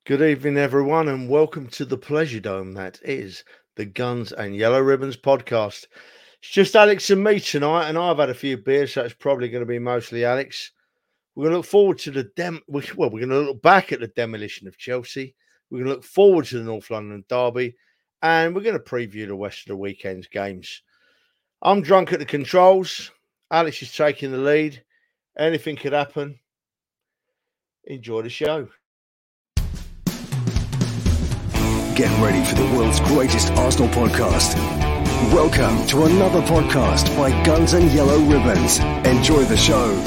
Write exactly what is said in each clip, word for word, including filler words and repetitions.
Good evening, everyone, and welcome to the Pleasure Dome. That is the Guns and Yellow Ribbons podcast. It's just Alex and me tonight, and I've had a few beers, so it's probably going to be mostly Alex. We're going to look forward to the dem. Well, we're going to look back at the demolition of Chelsea. We're going to look forward to the North London derby, and we're going to preview the rest of the weekend's games. I'm drunk at the controls. Alex is taking the lead. Anything could happen. Enjoy the show. Get ready for the world's greatest Arsenal podcast. Welcome to another podcast by Guns and Yellow Ribbons. Enjoy the show.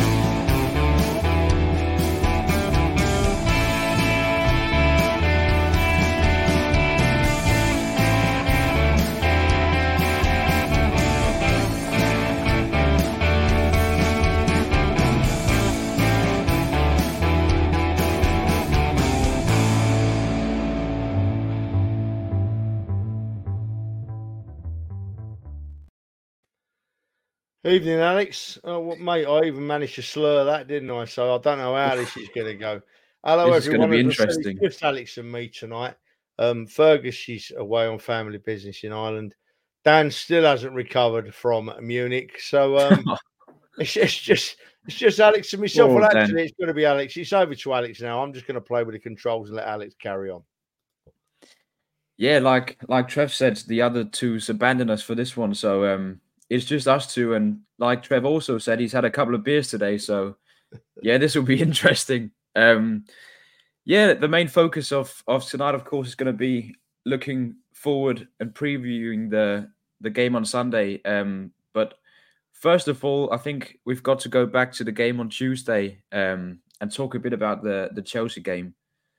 Evening, Alex. Oh, well, mate, I even managed to slur that, didn't I? So I don't know how this is going to go. Hello, this everyone. It's going to be interesting. It's just Alex and me tonight. Um, Fergus, she's away on family business in Ireland. Dan still hasn't recovered from Munich, so um, it's, it's just it's just Alex and myself. Well, well, actually, Dan. it's going to be Alex. It's over to Alex now. I'm just going to play with the controls and let Alex carry on. Yeah, like like Trev said, the other two's abandoned us for this one, so um. It's just us two, and like Trev also said, he's had a couple of beers today, so yeah, this will be interesting. Um, yeah, the main focus of of tonight, of course, is going to be looking forward and previewing the the game on Sunday. Um, but first of all, I think we've got to go back to the game on Tuesday um, and talk a bit about the the Chelsea game.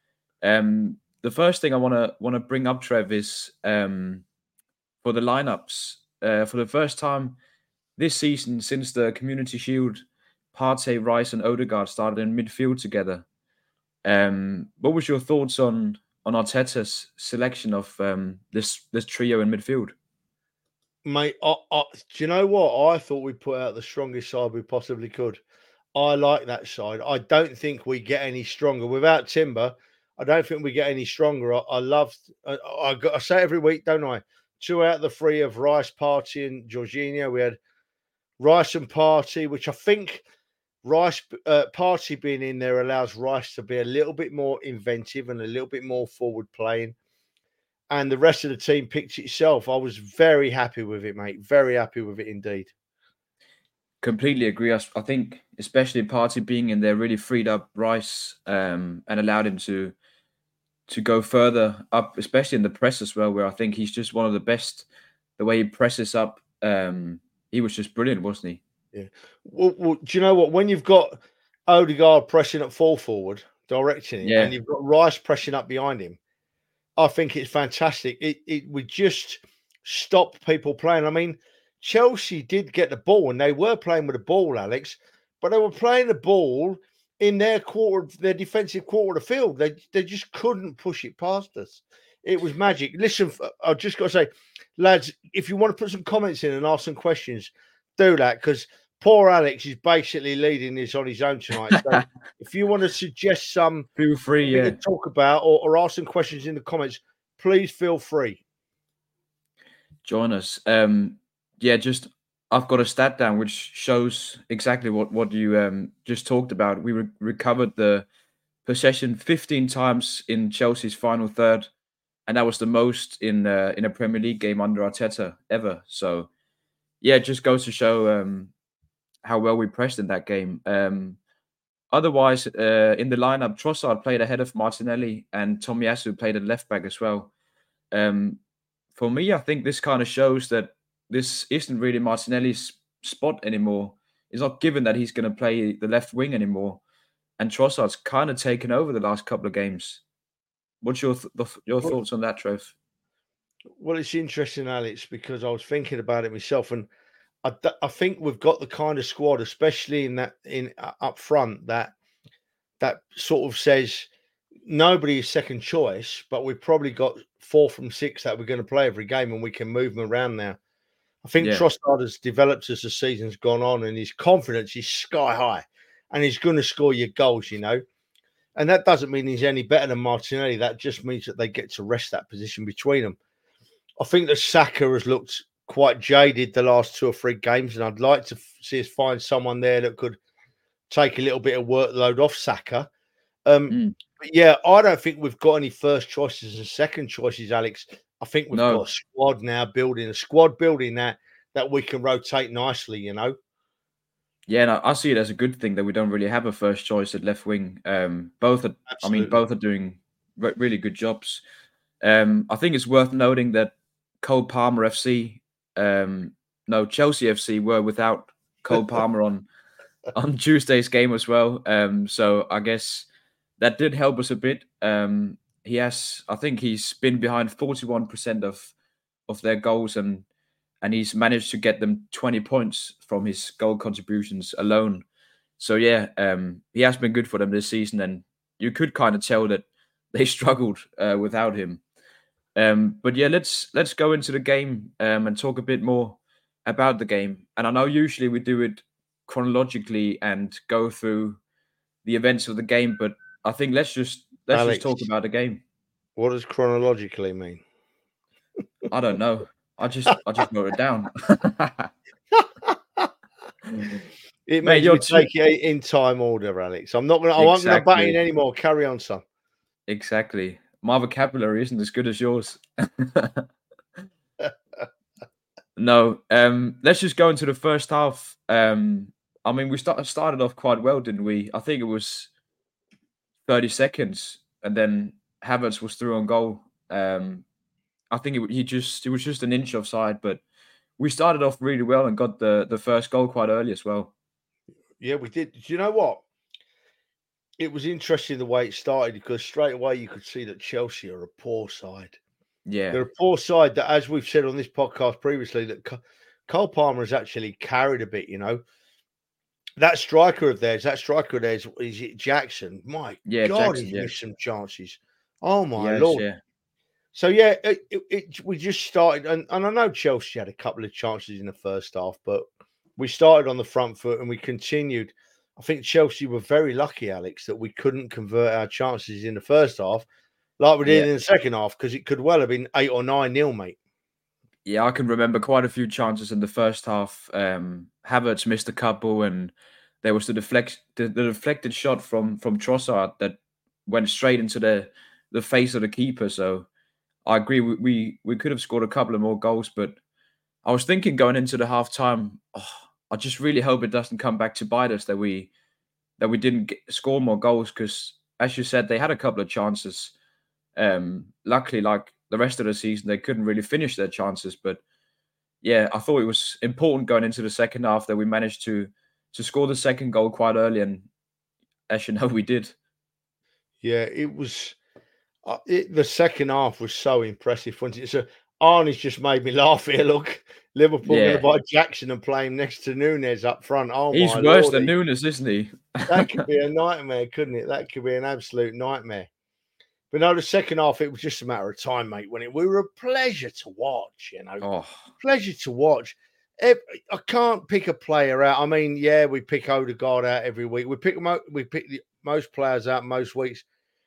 Um, the first thing I want to want to bring up, Trev, is um, for the lineups. Uh, for the first time this season since the Community Shield, Partey, Rice, and Odegaard started in midfield together. Um, what was your thoughts on on Arteta's selection of um, this this trio in midfield? Mate, I, I, do you know what? I thought we put out the strongest side we possibly could. I like that side. I don't think we get any stronger without Timber. I don't think we get any stronger. I, I loved. I, I, got, I say it every week, don't I? Two out of the three of Rice, Partey, and Jorginho. We had Rice and Partey, which I think Rice, uh, Partey being in there allows Rice to be a little bit more inventive and a little bit more forward playing. And the rest of the team picked itself. I was very happy with it, mate. Very happy with it indeed. Completely agree. I, I think, especially Partey being in there, really freed up Rice um, and allowed him to. to go further up, especially in the press as well, where I think he's just one of the best. The way he presses up, um, he was just brilliant, wasn't he? Yeah. Well, well, do you know what? When you've got Odegaard pressing at full forward, directing it, yeah. and you've got Rice pressing up behind him, I think it's fantastic. It, it would just stop people playing. I mean, Chelsea did get the ball, and they were playing with the ball, Alex, but they were playing the ball in their quarter, their defensive quarter of the field. They they just couldn't push it past us. It was magic. Listen, I've just got to say, lads, if you want to put some comments in and ask some questions, do that, because poor Alex is basically leading this on his own tonight. So if you want to suggest some feel free, yeah, to talk about or, or ask some questions in the comments, please feel free. Join us. Um, yeah, just I've got a stat down which shows exactly what, what you um, just talked about. We re- recovered the possession fifteen times in Chelsea's final third, and that was the most in uh, in a Premier League game under Arteta ever. So, yeah, it just goes to show um, how well we pressed in that game. Um, otherwise, uh, in the lineup, Trossard played ahead of Martinelli, and Tomiyasu played at left back as well. Um, for me, I think this kind of shows that this isn't really Martinelli's spot anymore. It's not given that he's going to play the left wing anymore. And Trossard's kind of taken over the last couple of games. What's your th- your thoughts on that, Trev? Well, it's interesting, Alex, because I was thinking about it myself, and I, I think we've got the kind of squad, especially in that in uh, up front, that that sort of says nobody is second choice, but we've probably got four from six that we're going to play every game, and we can move them around now. I think yeah. Trossard has developed as the season's gone on, and his confidence is sky high, and he's going to score your goals, you know. And that doesn't mean he's any better than Martinelli. That just means that they get to rest that position between them. I think that Saka has looked quite jaded the last two or three games, and I'd like to see us find someone there that could take a little bit of workload off Saka. Um, Mm. but yeah, I don't think we've got any first choices and second choices, Alex. I think we've No. got a squad now building, a squad building that that we can rotate nicely, you know. Yeah, no, I see it as a good thing that we don't really have a first choice at left wing. Um, both are, Absolutely. I mean, both are doing re- really good jobs. Um, I think it's worth noting that Cole Palmer F C, um, no, Chelsea F C were without Cole Palmer on on Tuesday's game as well. Um, so I guess that did help us a bit. Um, he has, I think he's been behind forty-one percent of of their goals, and and he's managed to get them twenty points from his goal contributions alone. So yeah, um, he has been good for them this season, and you could kind of tell that they struggled uh, without him. Um, but yeah, let's let's go into the game um, and talk a bit more about the game. And I know usually we do it chronologically and go through the events of the game, but I think let's just let's Alex, just talk about the game. what does chronologically mean? I don't know. I just I just wrote it down. It Mate, means you're we too- take it in time order, Alex. I'm not gonna. I won't gonna butt in Exactly. anymore. Carry on, son. Exactly. My vocabulary isn't as good as yours. No, um, let's just go into the first half. Um, I mean, we start, started off quite well, didn't we? I think it was thirty seconds, and then Havertz was through on goal. Um, I think it, he just it was just an inch offside, but we started off really well and got the the first goal quite early as well. Yeah, we did. Do you know what? It was interesting the way it started because straight away you could see that Chelsea are a poor side. Yeah, They're a poor side that, as we've said on this podcast previously, that Co- Cole Palmer has actually carried a bit. You know, that striker of theirs, that striker of theirs, is it Jackson? My yeah, God, Jackson, he's yeah. missed some chances. Oh my Yes, Lord! yeah, So yeah, it, it, it, we just started, and, and I know Chelsea had a couple of chances in the first half, but we started on the front foot and we continued. I think Chelsea were very lucky, Alex, that we couldn't convert our chances in the first half like we did yeah. in the second half, because it could well have been eight or nine nil, mate. Yeah, I can remember quite a few chances in the first half. Um, Havertz missed a couple, and there was the deflect the, the deflected shot from from Trossard that went straight into the the face of the keeper. So I agree. We we, we could have scored a couple of more goals, but I was thinking going into the half time, oh, I just really hope it doesn't come back to bite us that we that we didn't get, score more goals, because as you said, they had a couple of chances. Um, luckily, like the rest of the season, they couldn't really finish their chances. But yeah, I thought it was important going into the second half that we managed to to score the second goal quite early, and as you know, we did. Yeah, it was. Uh, it, the second half was so impressive. Wasn't it? So Arnie's just made me laugh here. Look, Liverpool Yeah. going to buy Jackson and play him next to Nunez up front. Oh He's my worse Lord, than he- Nunes, isn't he? that could be a nightmare, couldn't it? That could be an absolute nightmare. But no, the second half, it was just a matter of time, mate. When it, we were a pleasure to watch, you know, Oh, pleasure to watch. Ev- I can't pick a player out. I mean, yeah, we pick Odegaard out every week. We pick mo- we pick the, most players out most weeks.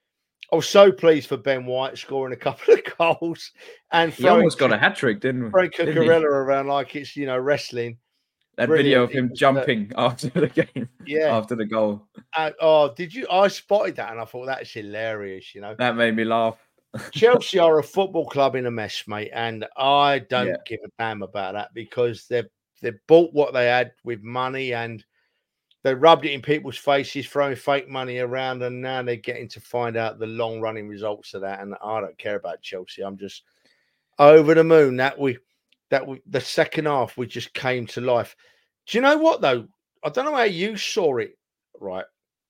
I was so pleased for Ben White scoring a couple of goals and he throwing almost got a hat trick, didn't, throwing didn't he? Cucurella around like it's, you know, wrestling. That Brilliant. video of It him was, uh, jumping after the game, Yeah. after the goal. Uh, oh, did you? I spotted that and I thought that's hilarious. You know, That made me laugh. Chelsea are a football club in a mess, mate, and I don't Yeah. give a damn about that because they've they've bought what they had with money and they rubbed it in people's faces, throwing fake money around, and now they're getting to find out the long running results of that. And I don't care about Chelsea. I'm just over the moon that we that we the second half we just came to life. Do you know what though? I don't know how you saw it, right,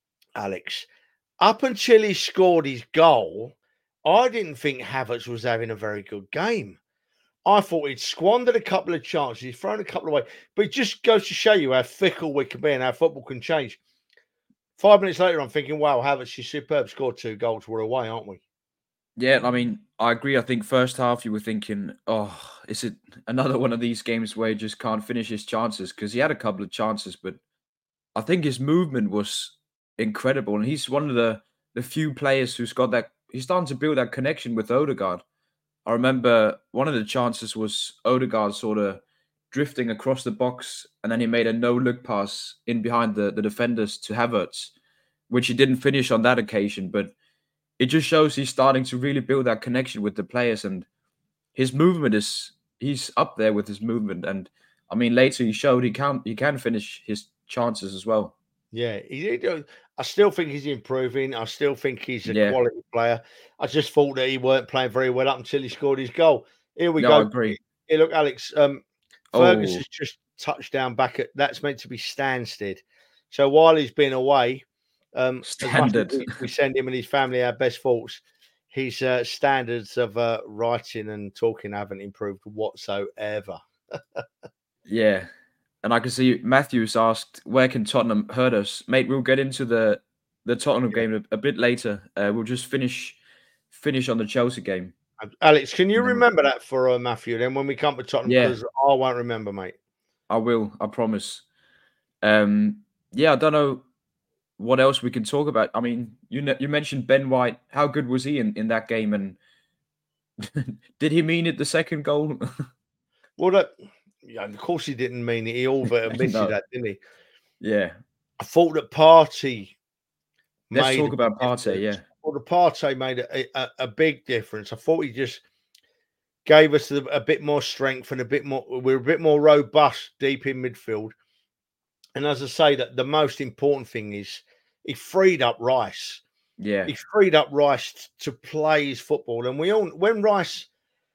Alex? Up until he scored his goal, I didn't think Havertz was having a very good game. I thought he'd squandered a couple of chances, he's thrown a couple away, but it just goes to show you how fickle we can be and how football can change. Five minutes later, I'm thinking, wow, Havertz is superb, scored two goals, we're away, aren't we? Yeah, I mean, I agree. I think first half you were thinking, oh, is it another one of these games where he just can't finish his chances? Because he had a couple of chances, but I think his movement was incredible, and he's one of the the few players who's got that. He's starting to build that connection with Odegaard. I remember one of the chances was Odegaard sort of drifting across the box, and then he made a no-look pass in behind the, the defenders to Havertz, which he didn't finish on that occasion. But it just shows he's starting to really build that connection with the players, and his movement is he's up there with his movement. And I mean, later he showed he can he can finish his chances as well. Yeah, he, he, I still think he's improving. I still think he's a Yeah. quality player. I just thought that he weren't playing very well up until he scored his goal. Here we No, go. I agree. Hey, look, Alex, um, Fergus Oh. has just touched down back at that's meant to be Stansted. So while he's been away, um, as much as Standard. we, we send him and his family our best thoughts. His uh, standards of uh, writing and talking haven't improved whatsoever. Yeah. And I can see Matthews asked, where can Tottenham hurt us? Mate, we'll get into the, the Tottenham Yeah. game a, a bit later. Uh, we'll just finish finish on the Chelsea game. Alex, can you And then- remember that for uh, Matthew? Then when we come to Tottenham, Yeah. because I won't remember, mate. I will, I promise. Um, yeah, I don't know what else we can talk about. I mean, you ne- you mentioned Ben White. How good was he in, in that game? And did he mean it, the second goal? Well, that, yeah, of course he didn't mean it. He all but admitted No. that, didn't he? Yeah. I thought that Partey Let's made talk a about big Partey, difference. yeah. I thought the Partey made a, a, a big difference. I thought he just gave us a, a bit more strength and a bit more. We're a bit more robust deep in midfield. And as I say, that the most important thing is he freed up Rice. Yeah. He freed up Rice to play his football. And we all, when Rice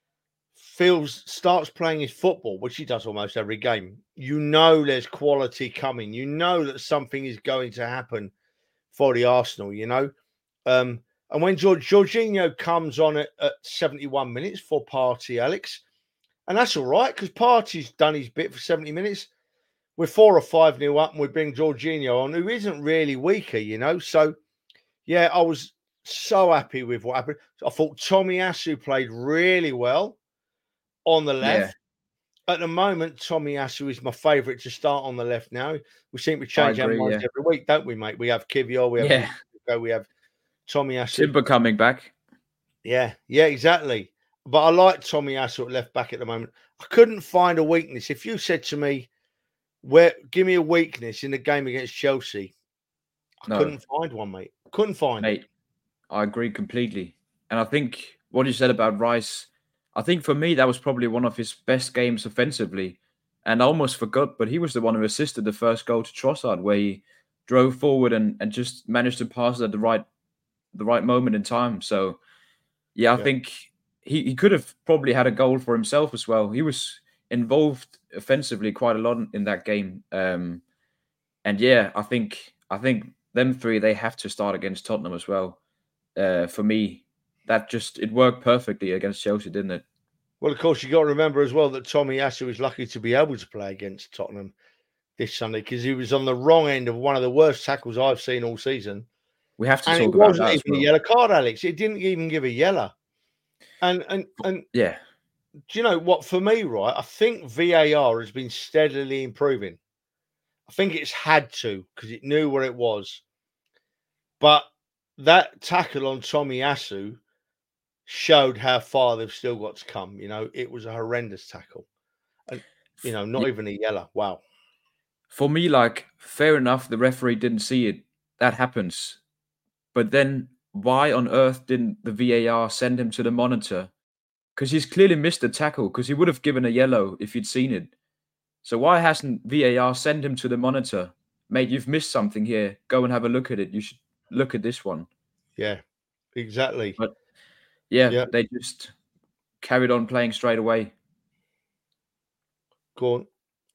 feels starts playing his football, which he does almost every game, you know there's quality coming. You know that something is going to happen for the Arsenal, you know. Um, and when George, Jorginho comes on at, at seventy-one minutes for Partey, Alex, and that's all right because Partey's done his bit for seventy minutes. We're four or five nil up, and we bring Jorginho on, who isn't really weaker, you know. So, yeah, I was so happy with what happened. I thought Tomiyasu played really well on the left. At the moment, Tomiyasu is my favourite to start on the left now. We seem to change agree, our minds yeah. every week, don't we, mate? We have Kivior, we have Yeah. we have Tomiyasu. Timber coming back. Yeah, yeah, exactly. But I like Tomiyasu at left back at the moment. I couldn't find a weakness. If you said to me, "Where, give me a weakness in the game against Chelsea," I No. couldn't find one, mate. Couldn't find it. Mate, I agree completely. And I think what you said about Rice, I think for me, that was probably one of his best games offensively. And I almost forgot, but he was the one who assisted the first goal to Trossard, where he drove forward and, and just managed to pass it at the right the right moment in time. So, yeah, I Yeah. think he, he could have probably had a goal for himself as well. He was involved offensively quite a lot in that game. Um, and yeah, I think I think them three, they have to start against Tottenham as well. Uh, for me, that just, it worked perfectly against Chelsea, didn't it? Well, of course, you got to remember as well that Tomiyasu was lucky to be able to play against Tottenham this Sunday because he was on the wrong end of one of the worst tackles I've seen all season. We have to And talk it about wasn't that as even well. a yellow card, Alex. It didn't even give a yellow. And and and Yeah, do you know what? For me, right, I think V A R has been steadily improving. I think it's had to because it knew where it was. But that tackle on Tomiyasu showed how far they've still got to come. You know, it was a horrendous tackle. And, you know, not Yeah. even a yellow. Wow. For me, like, fair enough, the referee didn't see it. That happens. But then why on earth didn't the V A R send him to the monitor? Because he's clearly missed the tackle, because he would have given a yellow if he'd seen it. So why hasn't V A R sent him to the monitor? Mate, you've missed something here. Go and have a look at it. You should look at this one. Yeah, exactly. But yeah, Yeah. they just carried on playing straight away. Go on.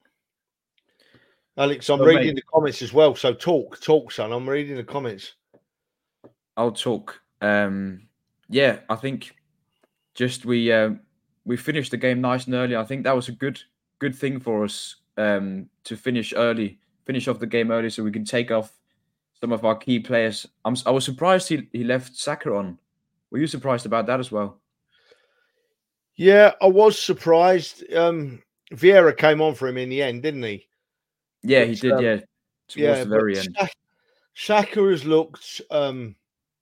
Alex, I'm So, reading mate- the comments as well. So talk, talk, son. I'm reading the comments. I'll talk. Um, yeah, I think just we uh, we finished the game nice and early. I think that was a good good thing for us um, to finish early, finish off the game early, so we can take off some of our key players. I'm I was surprised he he left Saka on. Were you surprised about that as well? Yeah, I was surprised. Um, Vieira came on for him in the end, didn't he? Yeah, he But, did. um, Yeah, towards Yeah, the very but end. Saka, Saka has looked um,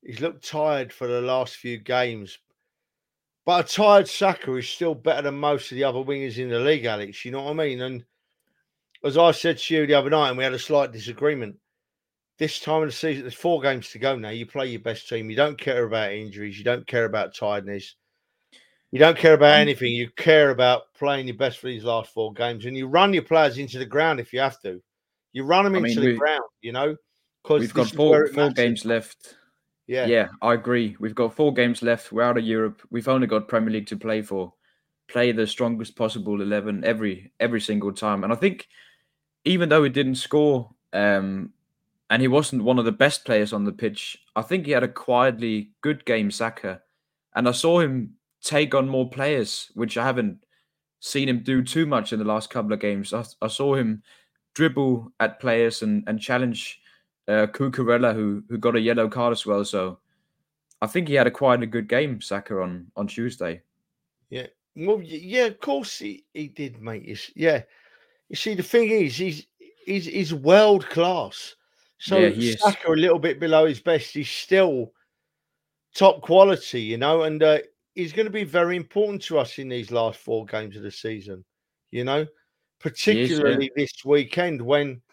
He's looked tired for the last few games. But a tired Saka is still better than most of the other wingers in the league, Alex. You know what I mean? And as I said to you the other night, and we had a slight disagreement, this time of the season, there's four games to go now. You play your best team. You don't care about injuries. You don't care about tiredness. You don't care about anything. You care about playing your best for these last four games. And you run your players into the ground if you have to. You run them I into mean, the we, ground, you know, because we've got four four games left. Yeah. Yeah, I agree. We've got four games left. We're out of Europe. We've only got Premier League to play for. Play the strongest possible eleven every every single time. And I think even though he didn't score, um, and he wasn't one of the best players on the pitch, I think he had a quietly good game, Saka. And I saw him take on more players, which I haven't seen him do too much in the last couple of games. I, I saw him dribble at players and, and challenge uh, Cucurella, who who got a yellow card as well. So I think he had a quite a good game, Saka, on, on Tuesday. Yeah. Well, yeah, of course he, he did, mate. Yeah. You see, the thing is, he's he's, he's world class. So yeah, he Saka is. a little bit below his best. He's still top quality, you know, and uh, he's going to be very important to us in these last four games of the season, you know, particularly is, yeah. this weekend when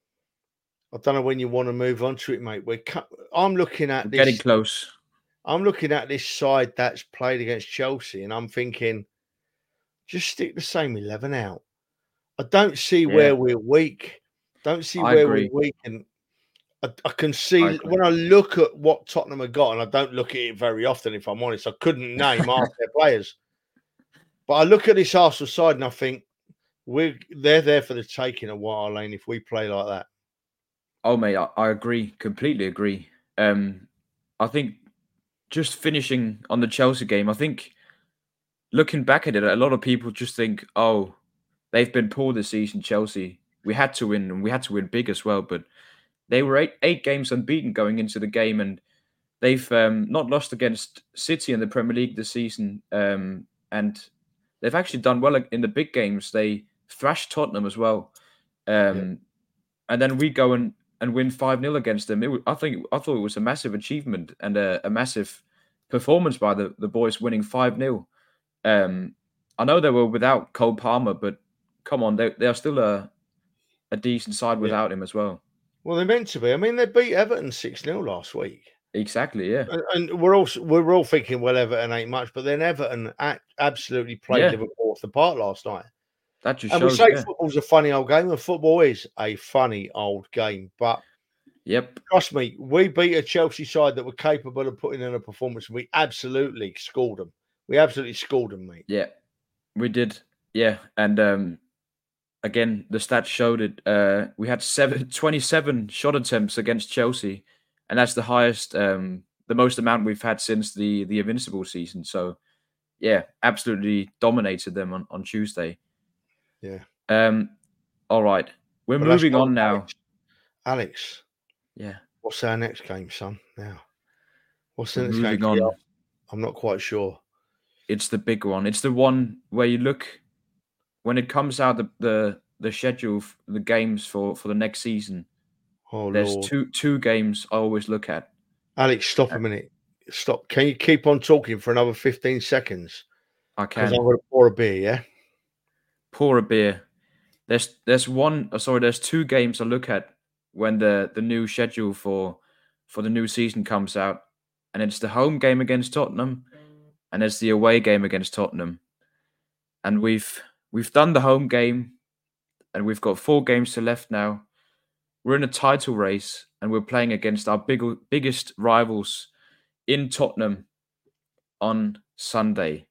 I don't know when you want to move on to it, mate. We're cu- I'm looking at We're this. Getting close. I'm looking at this side that's played against Chelsea, and I'm thinking, just stick the same eleven out. I don't see Yeah. where we're weak. Don't see I where agree. we're weak, and I, I can see I when I look at what Tottenham have got, and I don't look at it very often, if I'm honest. I couldn't name half their players, but I look at this Arsenal side and I think we're they're there for the taking a while, Lane. If we play like that, oh mate, I, I agree, completely agree. Um, I think just finishing on the Chelsea game, I think looking back at it, a lot of people just think, oh, they've been poor this season, Chelsea. We had to win, and we had to win big as well, but they were eight, eight games unbeaten going into the game, and they've um, not lost against City in the Premier League this season. Um, and they've actually done well in the big games. They thrashed Tottenham as well. Um, yeah. And then we go and, and win five nil against them. It, I think I thought it was a massive achievement and a, a massive performance by the, the boys winning five nil. Um, I know they were without Cole Palmer, but come on, they, they are still a, a decent side without yeah. him as well. Well, they're meant to be. I mean, they beat Everton six nil last week. Exactly, yeah. And, and we're all we're all thinking, well, Everton ain't much, but then Everton act, absolutely played yeah. Liverpool off the park last night. That just and shows, we say yeah. football's a funny old game, and football is a funny old game. But yep, trust me, we beat a Chelsea side that were capable of putting in a performance, and we absolutely schooled them. We absolutely schooled them, mate. Yeah, we did. Yeah, and um, again, the stats showed it. Uh, we had seven, twenty-seven shot attempts against Chelsea, and that's the highest, um, the most amount we've had since the the Invincible season. So, yeah, absolutely dominated them on, on Tuesday. Yeah. Um. All right, we're but moving on now. Alex. Alex. Yeah. What's our next game, son? Now, what's the we're next moving game? on. Yeah, I'm not quite sure. It's the big one. It's the one where you look when it comes out the the, the schedule, the games for, for the next season. Oh, there's Lord. two two games I always look at. Alex, stop a minute. Stop. Can you keep on talking for another fifteen seconds? I can. Because I'm going to pour a beer, yeah? Pour a beer. There's there's one, oh, sorry, there's two games I look at when the, the new schedule for for the new season comes out. And it's the home game against Tottenham and it's the away game against Tottenham. And we've we've done the home game and we've got four games to left now. We're in a title race and we're playing against our big, biggest rivals in Tottenham on Sunday.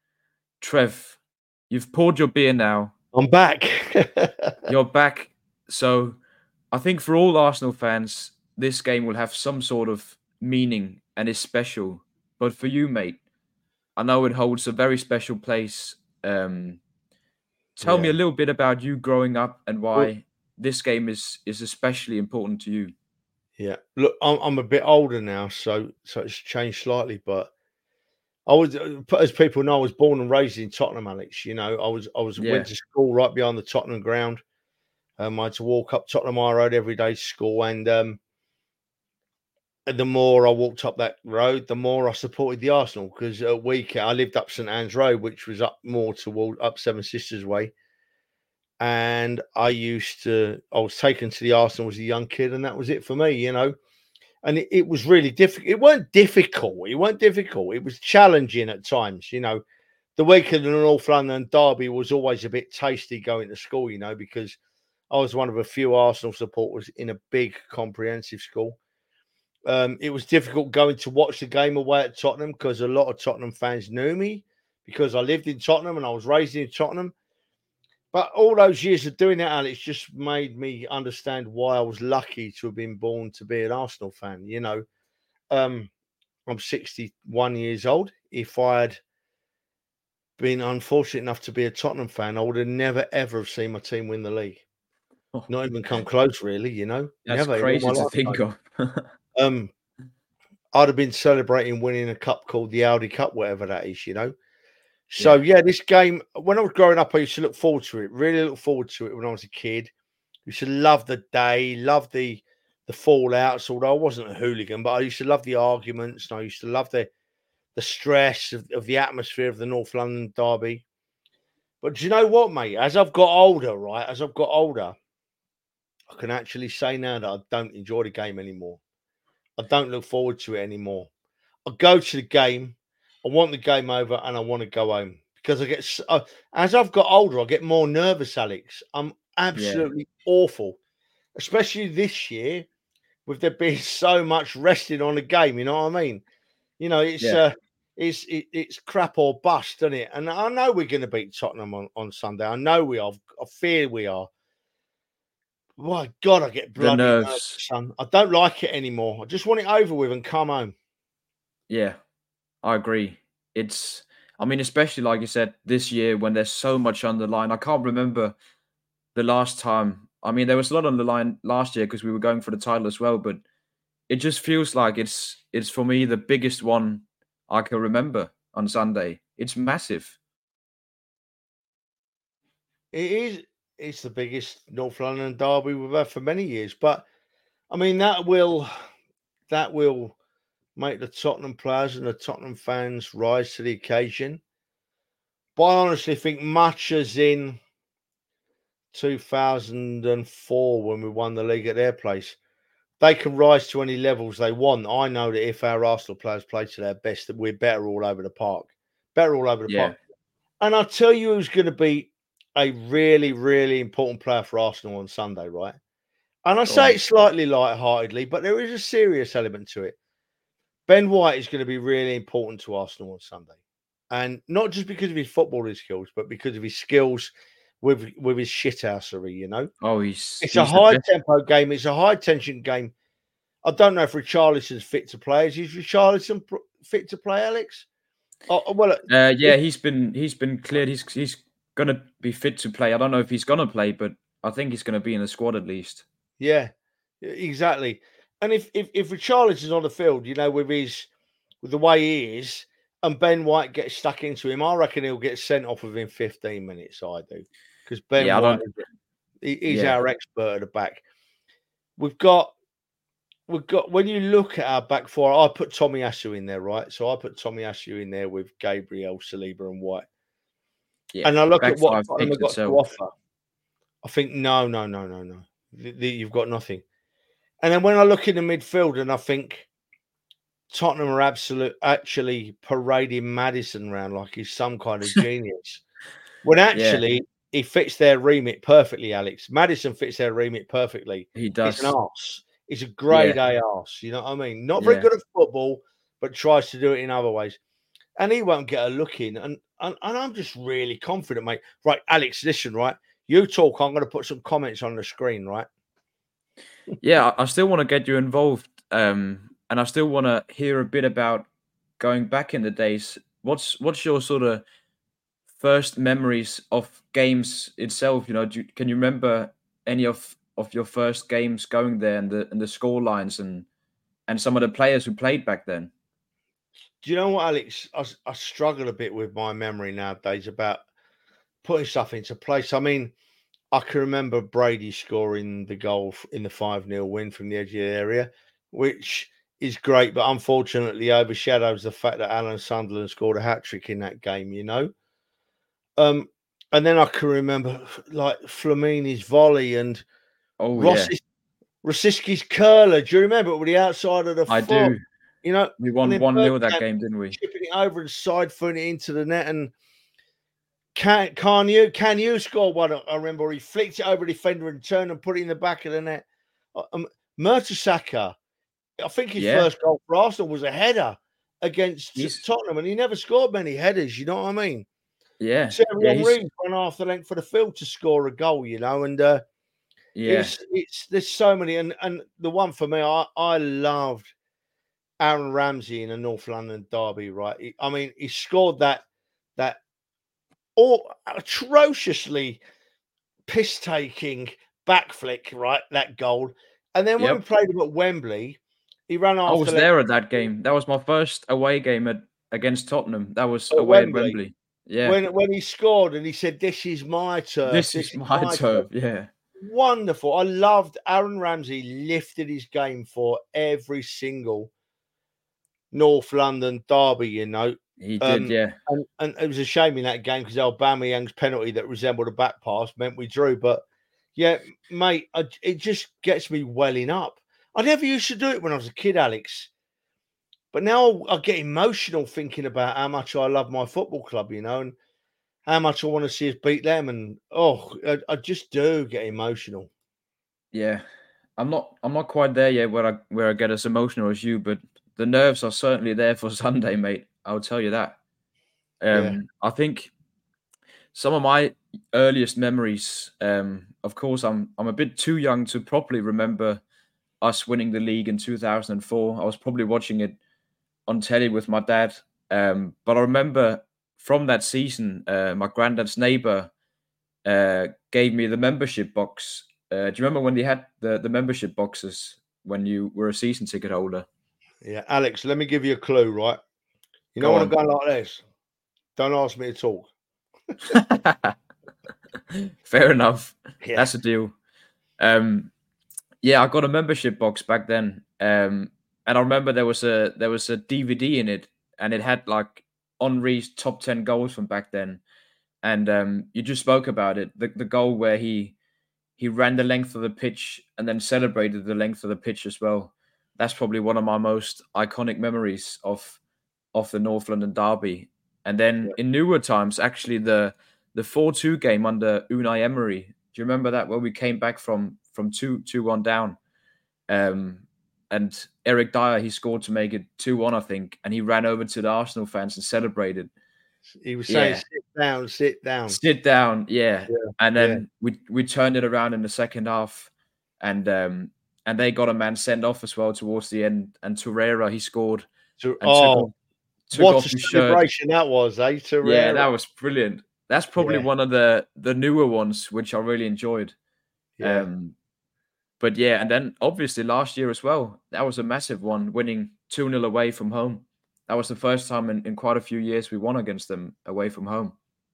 Trev, you've poured your beer now. I'm back. You're back. So I think for all Arsenal fans, this game will have some sort of meaning and is special. But for you, mate, I know it holds a very special place. Um, tell yeah. me a little bit about you growing up and why well, this game is is especially important to you. Yeah, look, I'm, I'm a bit older now, so so it's changed slightly. But I was, as people know, I was born and raised in Tottenham, Alex. You know, I was I was yeah. went to school right behind the Tottenham ground. Um, I had to walk up Tottenham High Road every day to school, and um, and the more I walked up that road, the more I supported the Arsenal because at weekend I lived up St Anne's Road, which was up more toward up Seven Sisters Way. And I used to, I was taken to the Arsenal as a young kid, and that was it for me, you know. And it, it was really difficult. It weren't difficult. It weren't difficult. It was challenging at times, you know. The weekend in the North London derby was always a bit tasty going to school, you know, because I was one of a few Arsenal supporters in a big comprehensive school. Um, it was difficult going to watch the game away at Tottenham because a lot of Tottenham fans knew me because I lived in Tottenham and I was raised in Tottenham. But all those years of doing that, Alex, just made me understand why I was lucky to have been born to be an Arsenal fan. You know, um, I'm sixty-one years old. If I had been unfortunate enough to be a Tottenham fan, I would have never, ever have seen my team win the league. Oh, Not even come close, really, you know. That's never, crazy to think of. um, I'd have been celebrating winning a cup called the Audi Cup, whatever that is, you know. So, yeah. yeah, this game, when I was growing up, I used to look forward to it, really look forward to it when I was a kid. I used to love the day, love the the fallouts, although I wasn't a hooligan, but I used to love the arguments, and I used to love the, the stress of, of the atmosphere of the North London derby. But do you know what, mate? As I've got older, right, as I've got older, I can actually say now that I don't enjoy the game anymore. I don't look forward to it anymore. I go to the game, I want the game over, and I want to go home because I get uh, as I've got older, I get more nervous, Alex. I'm absolutely yeah. awful, especially this year with there being so much resting on the game. You know what I mean? You know, it's yeah. uh, it's it, it's crap or bust, isn't it? And I know we're going to beat Tottenham on, on Sunday. I know we are. I fear we are. My God, I get bloody nerves. nervous, son. I don't like it anymore. I just want it over with and come home. Yeah, I agree. It's, I mean, especially like you said, this year when there's so much on the line. I can't remember the last time. I mean, there was a lot on the line last year because we were going for the title as well, but it just feels like it's, it's for me, the biggest one I can remember on Sunday. It's massive. It is. It's the biggest North London derby we've had for many years. But, I mean, that will, that will make the Tottenham players and the Tottenham fans rise to the occasion. But I honestly think much as in two thousand four when we won the league at their place, they can rise to any levels they want. I know that if our Arsenal players play to their best, that we're better all over the park. Better all over the yeah. park. And I'll tell you who's going to be a really, really important player for Arsenal on Sunday, right? And I Go say on. it slightly lightheartedly, but there is a serious element to it. Ben White is going to be really important to Arsenal on Sunday. And not just because of his footballing skills, but because of his skills with, with his shithousery, you know? Oh, he's... It's he's a high-tempo game. It's a high-tension game. I don't know if Richarlison's fit to play. Is Richarlison fit to play, Alex? Oh, well, uh, yeah, he's been he's been cleared. He's he's going to be fit to play. I don't know if he's going to play, but I think he's going to be in the squad at least. Yeah, exactly. And if if, if Richarlison's on the field, you know, with his with the way he is, and Ben White gets stuck into him, I reckon he'll get sent off within fifteen minutes. I do, because Ben yeah, White, he, he's yeah. our expert at the back. We've got, we've got. When you look at our back four, I put Tomiyasu in there, right? So I put Tomiyasu in there with Gabriel, Saliba, and White. Yeah, and I look at what Tottenham have got itself. to offer. I think no, no, no, no, no. The, the, you've got nothing. And then when I look in the midfield, and I think Tottenham are absolute, actually parading Maddison around like he's some kind of genius. When actually yeah. he fits their remit perfectly, Alex. Maddison fits their remit perfectly. He does. He's an arse. He's a grade yeah. A arse. You know what I mean? Not very yeah. good at football, but tries to do it in other ways. And he won't get a look in. And, and, and I'm just really confident, mate. Right, Alex, listen, right? You talk. I'm going to put some comments on the screen, right? Yeah, I still want to get you involved. Um, and I still want to hear a bit about going back in the days. What's what's your sort of first memories of games itself? You know, do you, can you remember any of, of your first games going there and the and the score lines and and some of the players who played back then? Do you know what, Alex? I, I struggle a bit with my memory nowadays about putting stuff into place. I mean, I can remember Brady scoring the goal in the five nil win from the edge of the area, which is great, but unfortunately overshadows the fact that Alan Sunderland scored a hat-trick in that game, you know? Um, and then I can remember like Flamini's volley and Oh yeah, Ross's Rosiski's curler. Do you remember with the outside of the I foot? do. You know, We and won then one nil that Bergkamp game, didn't we? chipping it over and side footing it into the net. And can can you can you score one? I remember he flicked it over the defender and turned and put it in the back of the net. Um, Mertesacker, I think his Yeah, first goal for Arsenal was a header against he's Tottenham, and he never scored many headers. You know what I mean? yeah, Thierry yeah, he's Henry ran half the length for the field to score a goal. You know, and uh, yeah, it's it's there's so many, and and the one for me, I I loved Aaron Ramsey in a North London derby. Right, He- I mean, he scored that that all atrociously piss taking back flick, right? That goal, and then when we yep. played him at Wembley, he ran I half the was length there at that game. That was my first away game at against Tottenham. That was at away at Wembley Wembley. Yeah, when when he scored, and he said, "This is my turf. this This is is my my turf." turf. Yeah, Wonderful. I loved Aaron Ramsey lifted his game for every single North London derby, you know. he did. Um, Yeah, and, and it was a shame in that game because Aubameyang's penalty that resembled a back pass meant we drew. But yeah, mate, I, it just gets me welling up. I never used to do it when I was a kid, Alex. But now I get emotional thinking about how much I love my football club, you know, and how much I want to see us beat them. And oh, I, I just do get emotional. yeah. I'm not. I'm not quite there yet where I where I get as emotional as you, but the nerves are certainly there for Sunday, mate. I'll tell you that. Yeah. Um, I think some of my earliest memories. Um, of course, I'm I'm a bit too young to properly remember us winning the league in two thousand four. I was probably watching it on telly with my dad. Um, but I remember from that season, uh, my granddad's neighbor uh, gave me the membership box. Uh, do you remember when they had the, the membership boxes when you were a season ticket holder? Yeah. Alex, let me give you a clue, right? You know Go when I on. go like this, don't ask me to talk. Fair enough. Yeah. That's a deal. Um, yeah, I got a membership box back then. Um, and I remember there was a there was a D V D in it, and it had like Henri's top ten goals from back then. And um, you just spoke about it, the the goal where he he ran the length of the pitch and then celebrated the length of the pitch as well. That's probably one of my most iconic memories of of the North London derby. And then Yeah. in newer times, actually the the four two game under Unai Emery. Do you remember that where we came back from from two two one down? Um, and Eric Dyer, he scored to make it two one, I think, and he ran over to the Arsenal fans and celebrated. He was saying, Yeah, sit down, sit down. sit down, yeah. Yeah. And Yeah. then we we turned it around in the second half, and um and they got a man sent off as well towards the end. And Torreira, he scored So, and took off oh, took what off a his shirt. celebration that was, eh? Yeah, Torreira. that was brilliant. That's probably Yeah. one of the the newer ones which I really enjoyed. Yeah. Um, but yeah, and then obviously last year as well, that was a massive one, winning two nil away from home. That was the first time in, in quite a few years we won against them away from home.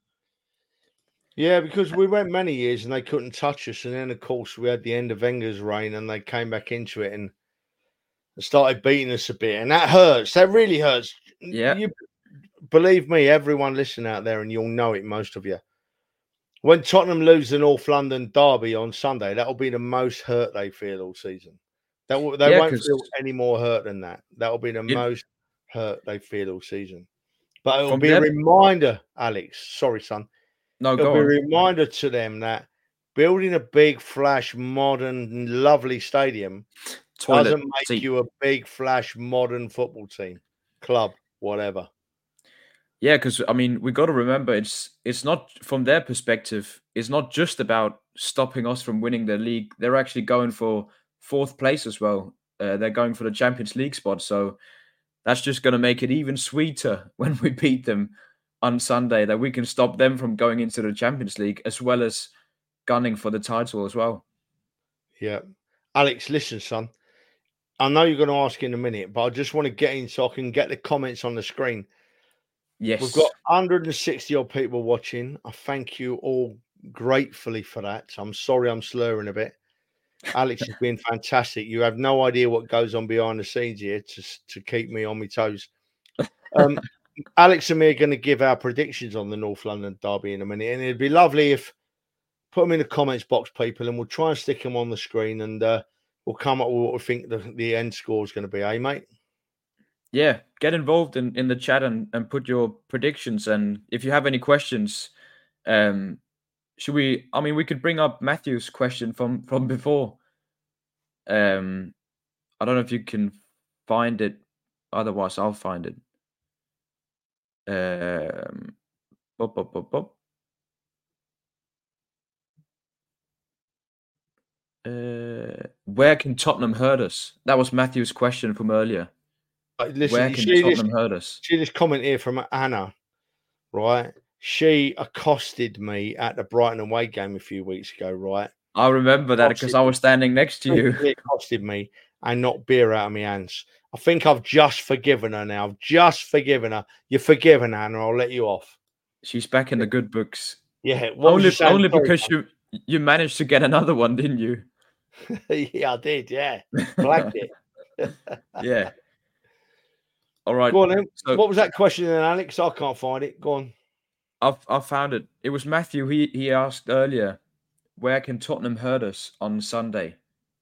Yeah, because we went many years and they couldn't touch us. And then, of course, we had the end of Wenger's reign and they came back into it and started beating us a bit. And that hurts. That really hurts. Yeah. You believe me, everyone listening out there, and you'll know it, most of you. When Tottenham lose the North London derby on Sunday, that'll be the most hurt they feel all season. That will, they Yeah, won't 'cause feel any more hurt than that. That'll be the it most hurt they feel all season. But it'll from be a their reminder, Alex. Sorry, son. no, It'll go be a on. reminder to them that building a big, flash, modern, lovely stadium Toilet doesn't make seat. you a big, flash, modern football team, club, whatever. Yeah, because I mean, we got to remember it's it's not from their perspective. It's not just about stopping us from winning the league. They're actually going for fourth place as well. Uh, they're going for the Champions League spot. So that's just going to make it even sweeter when we beat them on Sunday. That we can stop them from going into the Champions League as well as gunning for the title as well. Yeah. Alex, listen, son. I know you're going to ask in a minute, but I just want to get in so I can get the comments on the screen. Yes, We've got one hundred sixty odd people watching. I thank you all gratefully for that. I'm sorry I'm slurring a bit. Alex has been fantastic. You have no idea what goes on behind the scenes here to, to keep me on my toes. Um, Alex and me are going to give our predictions on the North London derby in a minute, and it'd be lovely if put them in the comments box, people, and we'll try and stick them on the screen, and uh, we'll come up with what we think the, the end score is going to be, eh, mate? Yeah, get involved in, in the chat and, and put your predictions. And if you have any questions, um, should we? I mean, we could bring up Matthew's question from from before. Um, I don't know if you can find it. Otherwise, I'll find it. Um, bop, bop, bop, bop. Uh, where can Tottenham hurt us? That was Matthew's question from earlier. Like, listen, where you can see Tottenham this, hurt us? See this comment here from Anna, right? She accosted me at the Brighton away game a few weeks ago, right? I remember that because I was standing next to you. She accosted me and knocked beer out of my hands. I think I've just forgiven her now. I've just forgiven her. You're forgiven, Anna. I'll let you off. She's back in the good books. Yeah. Only, only because you you managed to get another one, didn't you? Yeah, I did. Yeah. Blacked it. Yeah. All right. Go on then. So, what was that question then, Alex? I can't find it. Go on. I've I found it. It was Matthew. He he asked earlier, where can Tottenham hurt us on Sunday?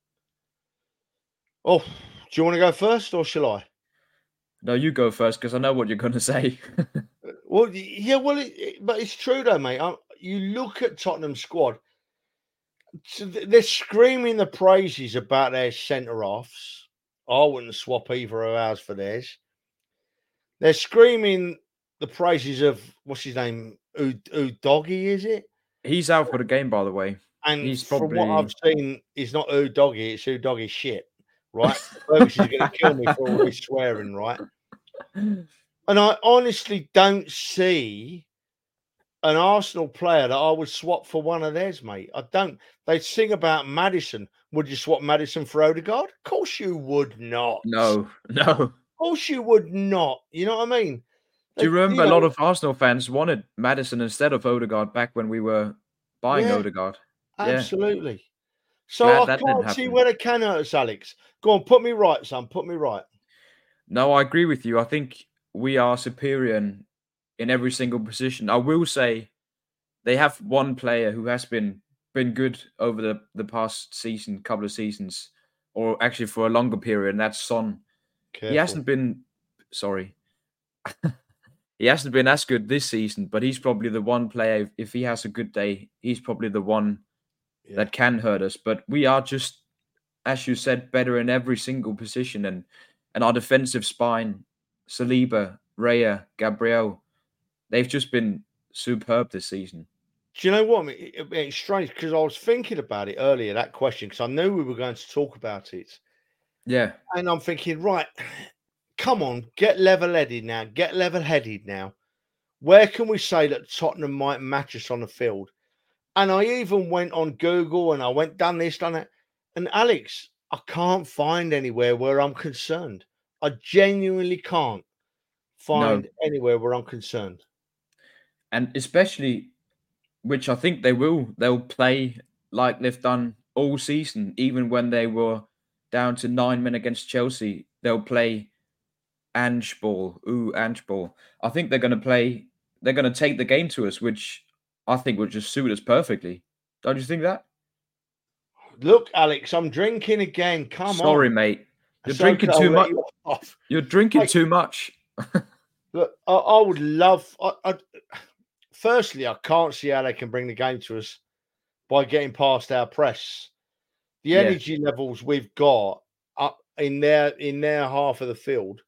Oh, do you want to go first or shall I? No, you go first because I know what you're going to say. Well, yeah, well, it, it, but it's true though, mate. I, you look at Tottenham's squad; so they're screaming the praises about their centre offs. I wouldn't swap either of ours for theirs. They're screaming the praises of what's his name, Udogie, is it? He's out for the game, by the way. And he's from probably... what I've seen, it's not Udogie; it's Udogie shit, right? Ferguson's going to kill me for all this swearing, right? And I honestly don't see an Arsenal player that I would swap for one of theirs, mate. I don't. They sing about Maddison. Would you swap Maddison for Odegaard? Of course you would not. No, no. Of course you would not. You know what I mean? Do you remember you know, a lot of Arsenal fans wanted Maddison instead of Odegaard back when we were buying yeah, Odegaard? Absolutely. Yeah. So Glad I can't see where they can hurt us, Alex. Go on, put me right, son. Put me right. No, I agree with you. I think we are superior in, in every single position. I will say they have one player who has been been good over the, the past season, couple of seasons, or actually for a longer period, and that's Son. Careful. He hasn't been, sorry, he hasn't been as good this season, but he's probably the one player, if he has a good day, he's probably the one yeah. that can hurt us. But we are just, as you said, better in every single position, and and our defensive spine, Saliba, Raya, Gabriel, they've just been superb this season. Do you know what? I mean, it, it's strange because I was thinking about it earlier, that question, because I knew we were going to talk about it. Yeah. And I'm thinking, right, come on, get level-headed now. Get level-headed now. Where can we say that Tottenham might match us on the field? And I even went on Google and I went done this, done that. And Alex, I can't find anywhere where I'm concerned. I genuinely can't find no. anywhere where I'm concerned. And especially, which I think they will, they'll play like they've done all season, even when they were down to nine men against Chelsea. They'll play Ange ball. Ooh, Ange ball. I think they're going to play, they're going to take the game to us, which I think would just suit us perfectly. Don't you think that? Look, Alex, I'm drinking again. Come Sorry, on. Sorry, mate. You're so drinking too much. You You're drinking like, too much. Look, I, I would love. I, I, firstly, I can't see how they can bring the game to us by getting past our press. The yeah. energy levels we've got up in their in their half of the field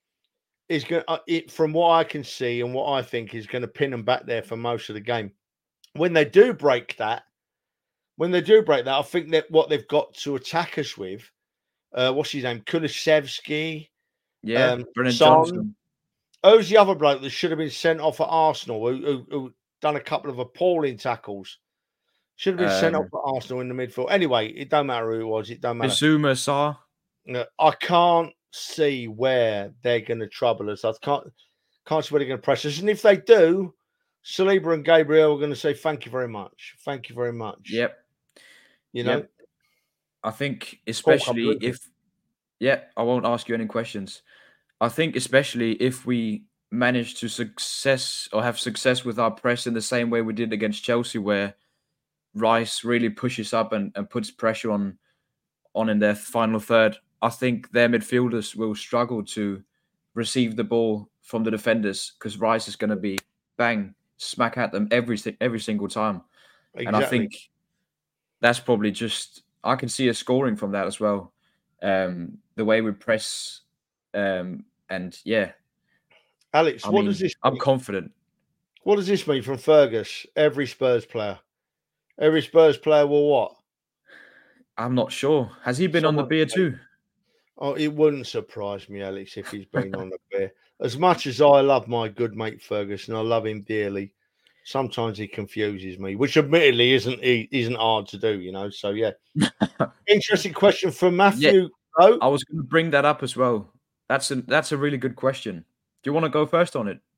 is going. Uh, it from what I can see and what I think is going to pin them back there for most of the game. When they do break that. When they do break that, I think that what they've got to attack us with, uh, what's his name? Kulusevski. Yeah, um, Brennan Johnson. Who's the other bloke that should have been sent off at Arsenal, who, who, who done a couple of appalling tackles? Should have been um, sent off at Arsenal in the midfield. Anyway, it don't matter who it was. It don't matter. Azuma Sarr. I can't see where they're going to trouble us. I can't, can't see where they're going to press us. And if they do, Saliba and Gabriel are going to say, thank you very much. Thank you very much. Yep. You know, yep. I think especially if, yeah, I won't ask you any questions. I think especially if we manage to success or have success with our press in the same way we did against Chelsea, where Rice really pushes up and, and puts pressure on on in their final third, I think their midfielders will struggle to receive the ball from the defenders because Rice is going to be bang smack at them every every single time. Exactly. And I think that's probably just, I can see a scoring from that as well. Um, the way we press, um, and yeah. Alex, I what mean, does this I'm mean? confident. What does this mean from Fergus? Every Spurs player. Every Spurs player will what? I'm not sure. Has he been Someone on the beer too? Oh, it wouldn't surprise me, Alex, if he's been on the beer. As much as I love my good mate Ferguson, I love him dearly. Sometimes he confuses me, which admittedly isn't isn't hard to do, you know. So yeah, interesting question from Matthew. Yeah, oh. I was going to bring that up as well. That's a that's a really good question. Do you want to go first on it?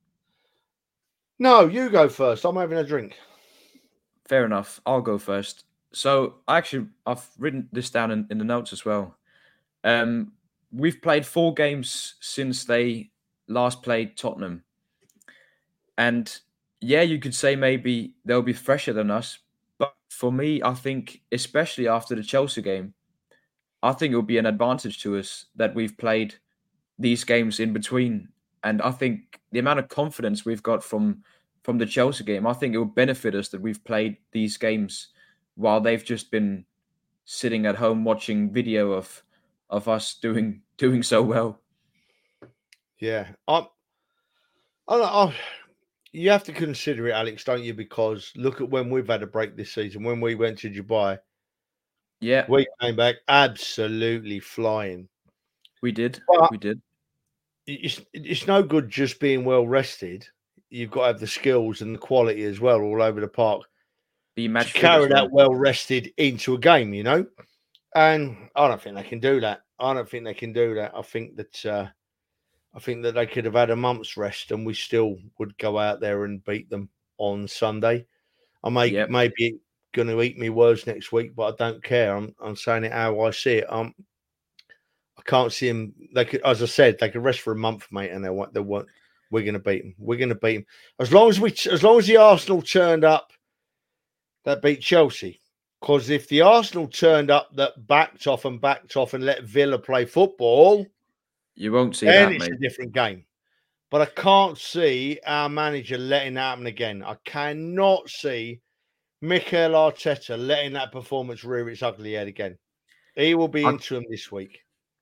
No, you go first. I'm having a drink. Fair enough. I'll go first. So actually, I've written this down in, in the notes as well. Um, we've played four games since they last played Tottenham, and yeah, you could say maybe they'll be fresher than us. But for me, I think, especially after the Chelsea game, I think it will be an advantage to us that we've played these games in between. And I think the amount of confidence we've got from from the Chelsea game, I think it will benefit us that we've played these games while they've just been sitting at home watching video of of us doing doing so well. Yeah, I'm. I, I, you have to consider it, Alex, don't you? Because look at when we've had a break this season. When we went to Dubai, yeah, we came back absolutely flying. We did. But we did. It's it's no good just being well rested. You've got to have the skills and the quality as well, all over the park. Be match to carry well. that well rested into a game, you know. And I don't think they can do that. I don't think they can do that. I think that uh, I think that they could have had a month's rest, and we still would go out there and beat them on Sunday. I may Yep. maybe going to eat me words next week, but I don't care. I'm I'm saying it how I see it. Um, I can't see them. They could, as I said, they could rest for a month, mate, and they want they want. We're going to beat them. We're going to beat them as long as we as long as the Arsenal turned up that beat Chelsea. Because if the Arsenal turned up that backed off and backed off and let Villa play football, you won't see then that, it's mate. a different game. But I can't see our manager letting that happen again. I cannot see Mikel Arteta letting that performance rear its ugly head again. He will be I, interim this week.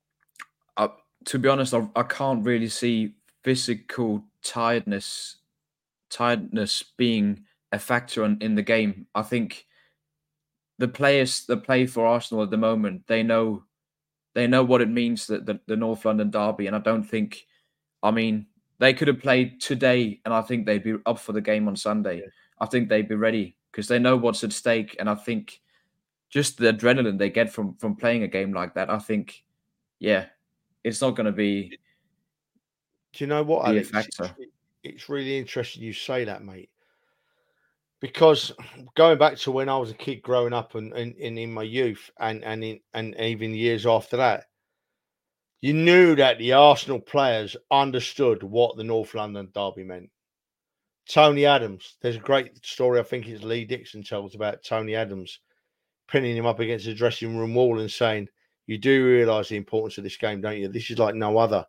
I, to be honest, I, I can't really see physical tiredness, tiredness being a factor in, in the game. I think the players that play for Arsenal at the moment, they know, they know what it means that the, the North London derby, and I don't think, I mean, they could have played today, and I think they'd be up for the game on Sunday. Yeah. I think they'd be ready because they know what's at stake, and I think just the adrenaline they get from from playing a game like that, I think, yeah, it's not going to be. Do you know what, Alex? It's, it's really interesting you say that, mate. Because going back to when I was a kid growing up and, and, and in my youth and and in, and even years after that, you knew that the Arsenal players understood what the North London derby meant. Tony Adams, there's a great story, I think it's Lee Dixon tells about Tony Adams pinning him up against the dressing room wall and saying, you do realise the importance of this game, don't you? This is like no other.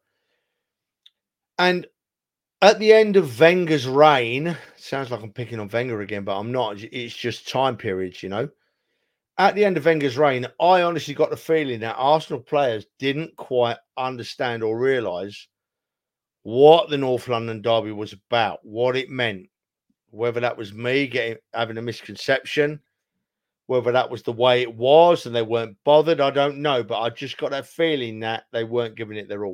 And at the end of Wenger's reign, sounds like I'm picking on Wenger again, but I'm not. It's just time periods, you know. At the end of Wenger's reign, I honestly got the feeling that Arsenal players didn't quite understand or realise what the North London derby was about, what it meant. Whether that was me getting having a misconception, whether that was the way it was and they weren't bothered, I don't know. But I just got that feeling that they weren't giving it their all.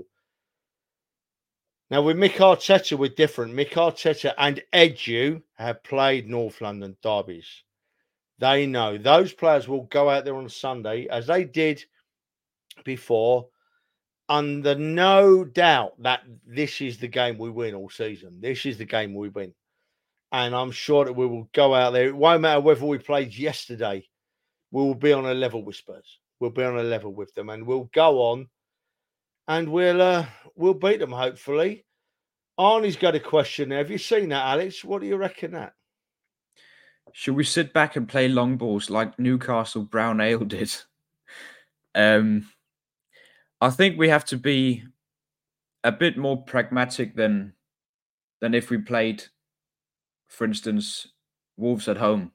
Now, with Mick Arteta, we're different. Mick Arteta and Edu have played North London derbies. They know those players will go out there on Sunday, as they did before, under no doubt that this is the game we win all season. This is the game we win. And I'm sure that we will go out there. It won't matter whether we played yesterday. We will be on a level with Spurs. We'll be on a level with them, and we'll go on, and we'll uh, we'll beat them hopefully. Arnie's got a question there. Have you seen that, Alex? What do you reckon that? Should we sit back and play long balls like Newcastle Brown Ale did? Um, I think we have to be a bit more pragmatic than than if we played, for instance, Wolves at home.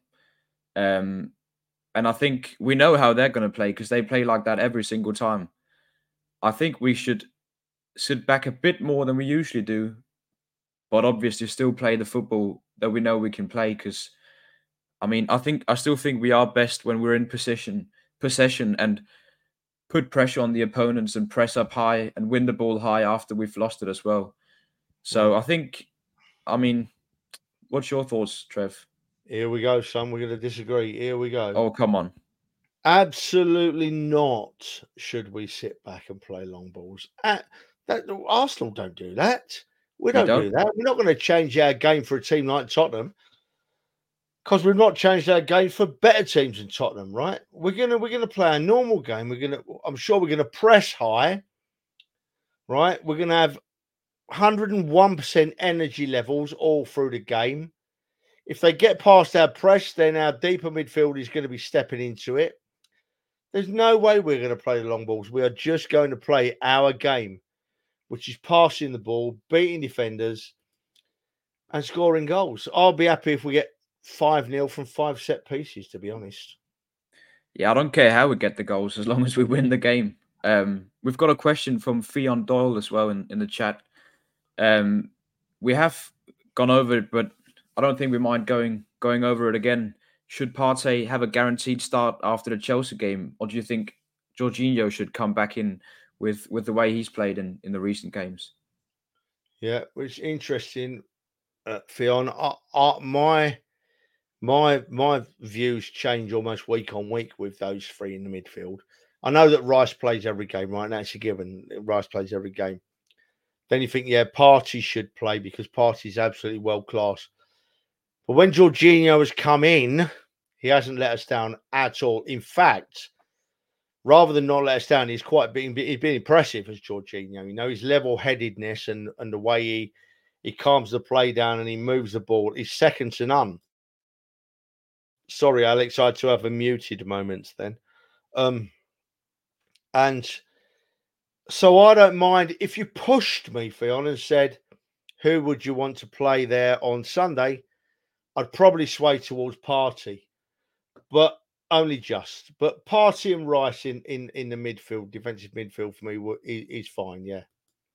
Um, and I think we know how they're going to play because they play like that every single time. I think we should sit back a bit more than we usually do, but obviously still play the football that we know we can play. Because, I mean, I think I still think we are best when we're in possession, possession, and put pressure on the opponents and press up high and win the ball high after we've lost it as well. So I think, I mean, what's your thoughts, Trev? Here we go, son. We're going to disagree. Here we go. Oh, come on. Absolutely not. Should we sit back and play long balls? Uh, that, Arsenal don't do that. We don't, don't do that. We're not going to change our game for a team like Tottenham because we've not changed our game for better teams than Tottenham, right? We're gonna we're gonna play a normal game. We're gonna. I'm sure we're gonna press high, right? We're gonna have one hundred one percent energy levels all through the game. If they get past our press, then our deeper midfield is going to be stepping into it. There's no way we're going to play the long balls. We are just going to play our game, which is passing the ball, beating defenders, and scoring goals. I'll be happy if we get five nil from five set pieces, to be honest. Yeah, I don't care how we get the goals as long as we win the game. Um, we've got a question from Fionn Doyle as well in, in the chat. Um, we have gone over it, but I don't think we mind going going over it again. Should Partey have a guaranteed start after the Chelsea game, or do you think Jorginho should come back in with, with the way he's played in, in the recent games? Yeah, which is interesting, uh, Fionn. I, I, my my my views change almost week on week with those three in the midfield. I know that Rice plays every game, right? And that's a given. Rice plays every game. Then you think, yeah, Partey should play because Partey's absolutely world class. But when Jorginho has come in, he hasn't let us down at all. In fact, rather than not let us down, he's quite been he's been impressive as Jorginho. You know, his level-headedness and, and the way he he calms the play down and he moves the ball is second to none. Sorry, Alex, I had to have a muted moments then. Um, and so I don't mind if you pushed me, Fionn, and said, who would you want to play there on Sunday? I'd probably sway towards Partey, but only just. But Partey and Rice in, in, in the midfield, defensive midfield for me is, is fine, yeah.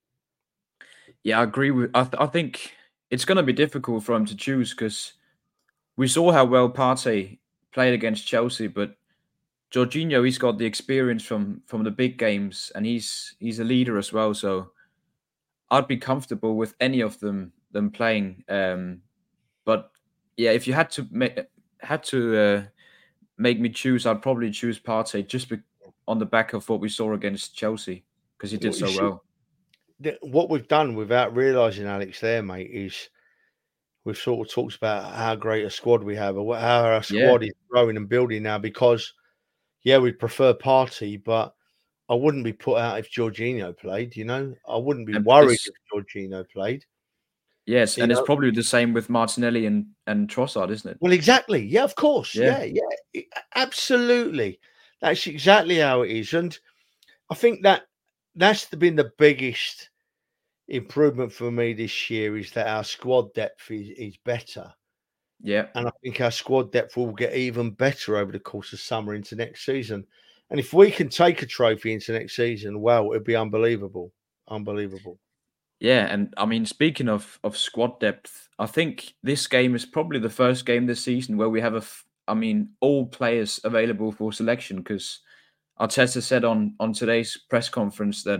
Yeah, I agree with. I, th- I think it's going to be difficult for him to choose because we saw how well Partey played against Chelsea, but Jorginho, he's got the experience from from the big games, and he's he's a leader as well. So I'd be comfortable with any of them them playing. Um, but yeah, if you had to make had to uh, make me choose, I'd probably choose Partey just be- on the back of what we saw against Chelsea because he did so well. What we've done without realising, Alex, there, mate, is we've sort of talked about how great a squad we have, or how our squad yeah. is growing and building now. Because, yeah, we prefer Partey, but I wouldn't be put out if Jorginho played. You know, I wouldn't be and worried if Jorginho played. Yes, you and know? It's probably the same with Martinelli and and Trossard, isn't it? Well, exactly. Yeah, of course. Yeah, yeah, yeah. Absolutely. That's exactly how it is, and I think that that's been the biggest improvement for me this year is that our squad depth is, is better. Yeah. And I think our squad depth will get even better over the course of summer into next season. And if we can take a trophy into next season, well, it'd be unbelievable. Unbelievable. Yeah, and I mean, speaking of, of squad depth, I think this game is probably the first game this season where we have a, I mean, all players available for selection because Arteta said on, on today's press conference that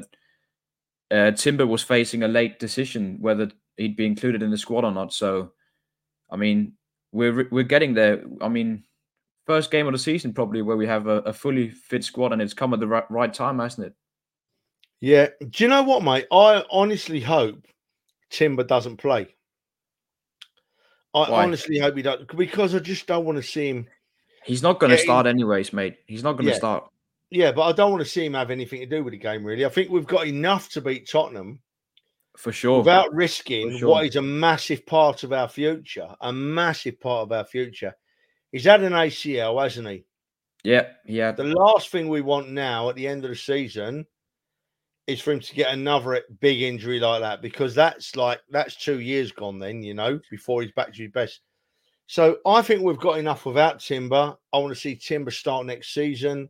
uh, Timber was facing a late decision whether he'd be included in the squad or not. So, I mean, we're we're getting there. I mean, first game of the season probably where we have a, a fully fit squad, and it's come at the right, right time, hasn't it? Yeah. Do you know what, mate? I honestly hope Timber doesn't play. I Why? honestly hope he doesn't, because I just don't want to see him. He's not going to start anyways, mate. He's not going to Yeah. start. Yeah, but I don't want to see him have anything to do with the game, really. I think we've got enough to beat Tottenham For sure. without For risking sure. what is a massive part of our future. A massive part of our future. He's had an A C L, hasn't he? Yeah, yeah. The last thing we want now at the end of the season is for him to get another big injury like that, because that's like that's two years gone then, you know, before he's back to his best. So I think we've got enough without Timber. I want to see Timber start next season.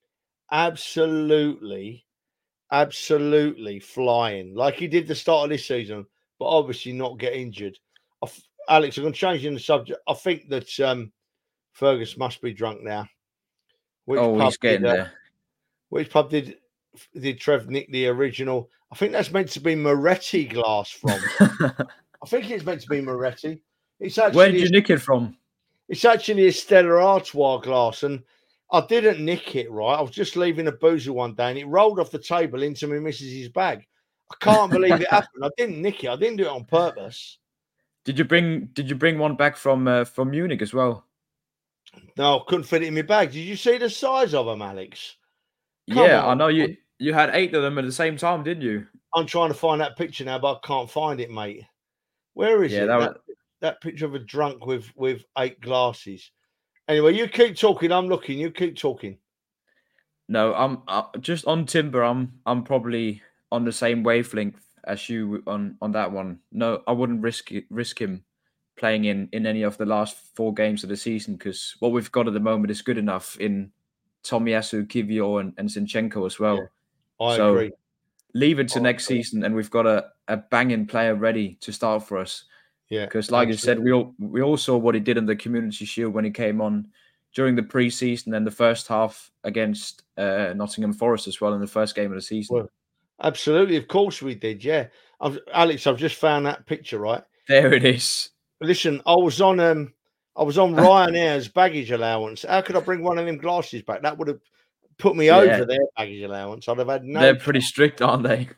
Absolutely, absolutely flying like he did the start of this season, but obviously not get injured. I, Alex, I'm going to change in the subject. I think that um, Fergus must be drunk now. Which oh, pub he's getting did, uh, there. Which pub did did Trev nick the original? I think that's meant to be Moretti glass from. I think it's meant to be Moretti. It's actually Where did you nick it from? It's actually a Stella Artois glass, and I didn't nick it, right? I was just leaving a boozer one day, and it rolled off the table into my missus's bag. I can't believe it happened. I didn't nick it. I didn't do it on purpose. Did you bring Did you bring one back from uh, from Munich as well? No, I couldn't fit it in my bag. Did you see the size of them, Alex? Come yeah, on. I know you. You had eight of them at the same time, didn't you? I'm trying to find that picture now, but I can't find it, mate. Where is Yeah, it? that That, was- that picture of a drunk with with eight glasses. Anyway, you keep talking. I'm looking. You keep talking. No, I'm uh, just on Timber. I'm I'm probably on the same wavelength as you on on that one. No, I wouldn't risk it, risk him playing in in any of the last four games of the season, because what we've got at the moment is good enough in Tomiyasu, Kivior, and, and Zinchenko as well. Yeah, I so agree. leave it to I next agree. season, and we've got a, a banging player ready to start for us. Yeah, because like absolutely. you said, we all we all saw what he did in the Community Shield when he came on during the pre-season and the first half against uh, Nottingham Forest as well in the first game of the season. Well, absolutely, of course we did. Yeah, I've, Alex, I've just found that picture. Right, there it is. listen, I was on um, I was on Ryanair's baggage allowance. How could I bring one of them glasses back? That would have put me Yeah. over their baggage allowance. I'd have had no. They're pretty strict, aren't they?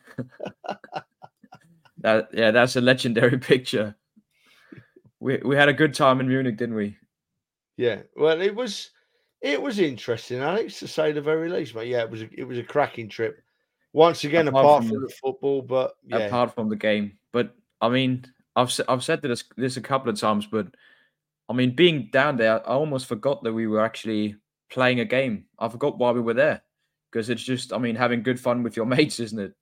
that yeah, that's a legendary picture. We we had a good time in Munich, didn't we? Yeah, well, it was it was interesting, Alex, to say the very least. But yeah, it was a, it was a cracking trip. Once again, apart, Apart from, from- the football, but yeah, apart from the game. But I mean, I've se- I've said this this a couple of times, but I mean, being down there, I almost forgot that we were actually playing a game. I forgot why we were there, because it's just, I mean, having good fun with your mates, isn't it?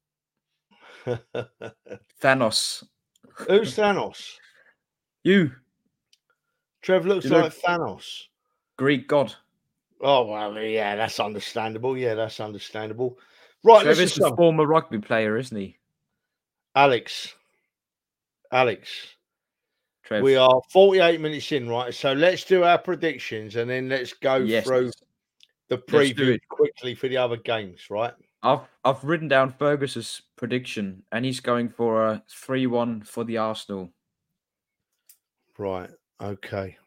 Thanos, who's Thanos? you Trev looks You like look- Thanos. Greek god. Oh well, yeah, that's understandable. Yeah, that's understandable. Right, Trevor's listen, a son. former rugby player, isn't he? Alex, Alex, Trev. we are forty-eight minutes in, right? So let's do our predictions and then let's go Yes. through the Let's do preview it. quickly for the other games, right? I've I've written down Fergus's prediction, and he's going for a three one for the Arsenal. Right. Okay.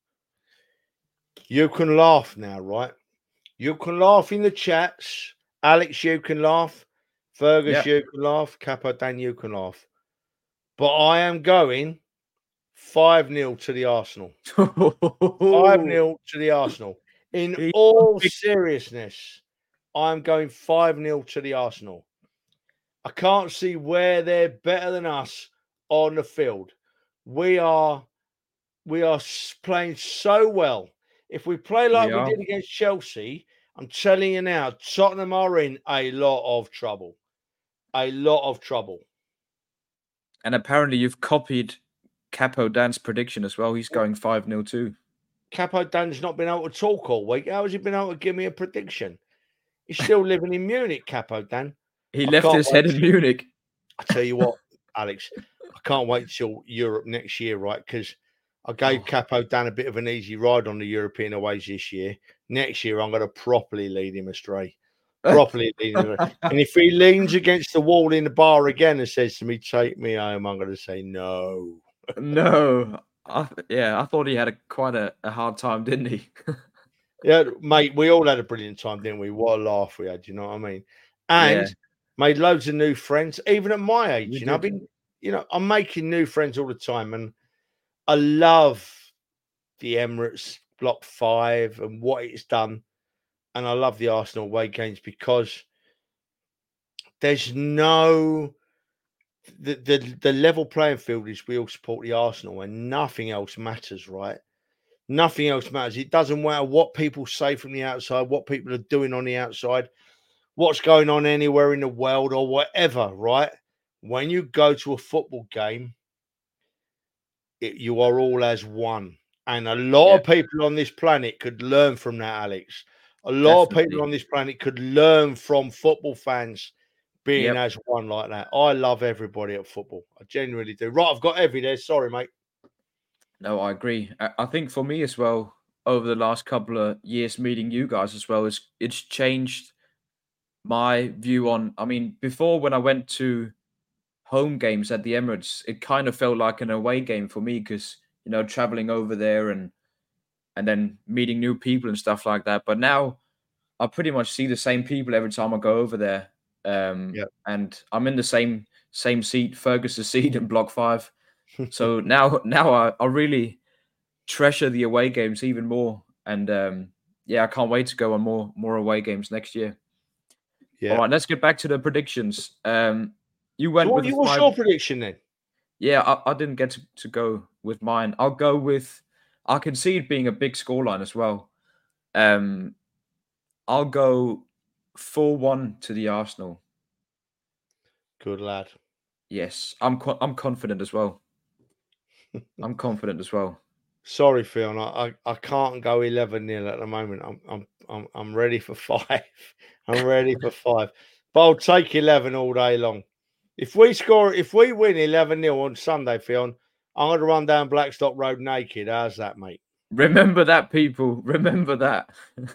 You can laugh now, right? You can laugh in the chats. Alex, you can laugh. Fergus, Yep. you can laugh. Capo Dan, you can laugh. But I am going five nil to the Arsenal. five nil to the Arsenal. In He's all big- seriousness, I'm going five nil to the Arsenal. I can't see where they're better than us on the field. We are we are s- playing so well. If we play like We we, are. did against Chelsea, I'm telling you now, Tottenham are in a lot of trouble. A lot of trouble. And apparently you've copied Capo Dan's prediction as well. He's going five nil too. Capo Dan's not been able to talk all week. How has he been able to give me a prediction? He's still living in Munich, Capo Dan. He I left can't his head wait in to- Munich. I tell you what, Alex, I can't wait till Europe next year, right? Because I gave Oh. Capo Dan a bit of an easy ride on the European aways this year. Next year, I'm going to properly lead him astray. Properly lead him astray. And if he leans against the wall in the bar again and says to me, "Take me home," I'm going to say no. No. I, yeah, I thought he had a quite a, a hard time, didn't he? Yeah, mate, we all had a brilliant time, didn't we? What a laugh we had, you know what I mean? And Yeah. made loads of new friends, even at my age. We you know, I've did. been, you know, I'm making new friends all the time, and I love the Emirates Block Five and what it's done and I love the Arsenal away games because there's no the, the the level playing field is we all support the Arsenal and nothing else matters, right? Nothing else matters. It doesn't matter what people say from the outside, what people are doing on the outside, what's going on anywhere in the world or whatever, right? When you go to a football game, it, you are all as one. And a lot Yeah. of people on this planet could learn from that, Alex. A lot Definitely. of people on this planet could learn from football fans being Yep. as one like that. I love everybody at football. I genuinely do. Right, I've got every there. Sorry, mate. No, I agree. I, I think for me as well, over the last couple of years meeting you guys as well, it's it's changed my view on. I mean, before when I went to home games at the Emirates, it kind of felt like an away game for me because you know traveling over there and and then meeting new people and stuff like that. But now I pretty much see the same people every time I go over there, um, Yeah. and I'm in the same same seat, Fergus's seat in Block Five. So now now I, I really treasure the away games even more, and um, yeah, I can't wait to go on more more away games next year. All Yeah. right, let's get back to the predictions. Um, you So went what, with a what's five. your prediction then? Yeah, I, I didn't get to, to go with mine. I'll go with. I can see it being a big scoreline as well. Um, I'll go four one to the Arsenal. Good lad. Yes, I'm co- I'm confident as well. I'm confident as well. Sorry, Phil. I, I, I can't go eleven nil at the moment. I'm I'm I'm I'm ready for five. I'm ready for five. But I'll take eleven all day long. If we score, if we win eleven nil on Sunday, Phil, I'm going to run down Blackstock Road naked. How's that, mate? Remember that, people. Remember that.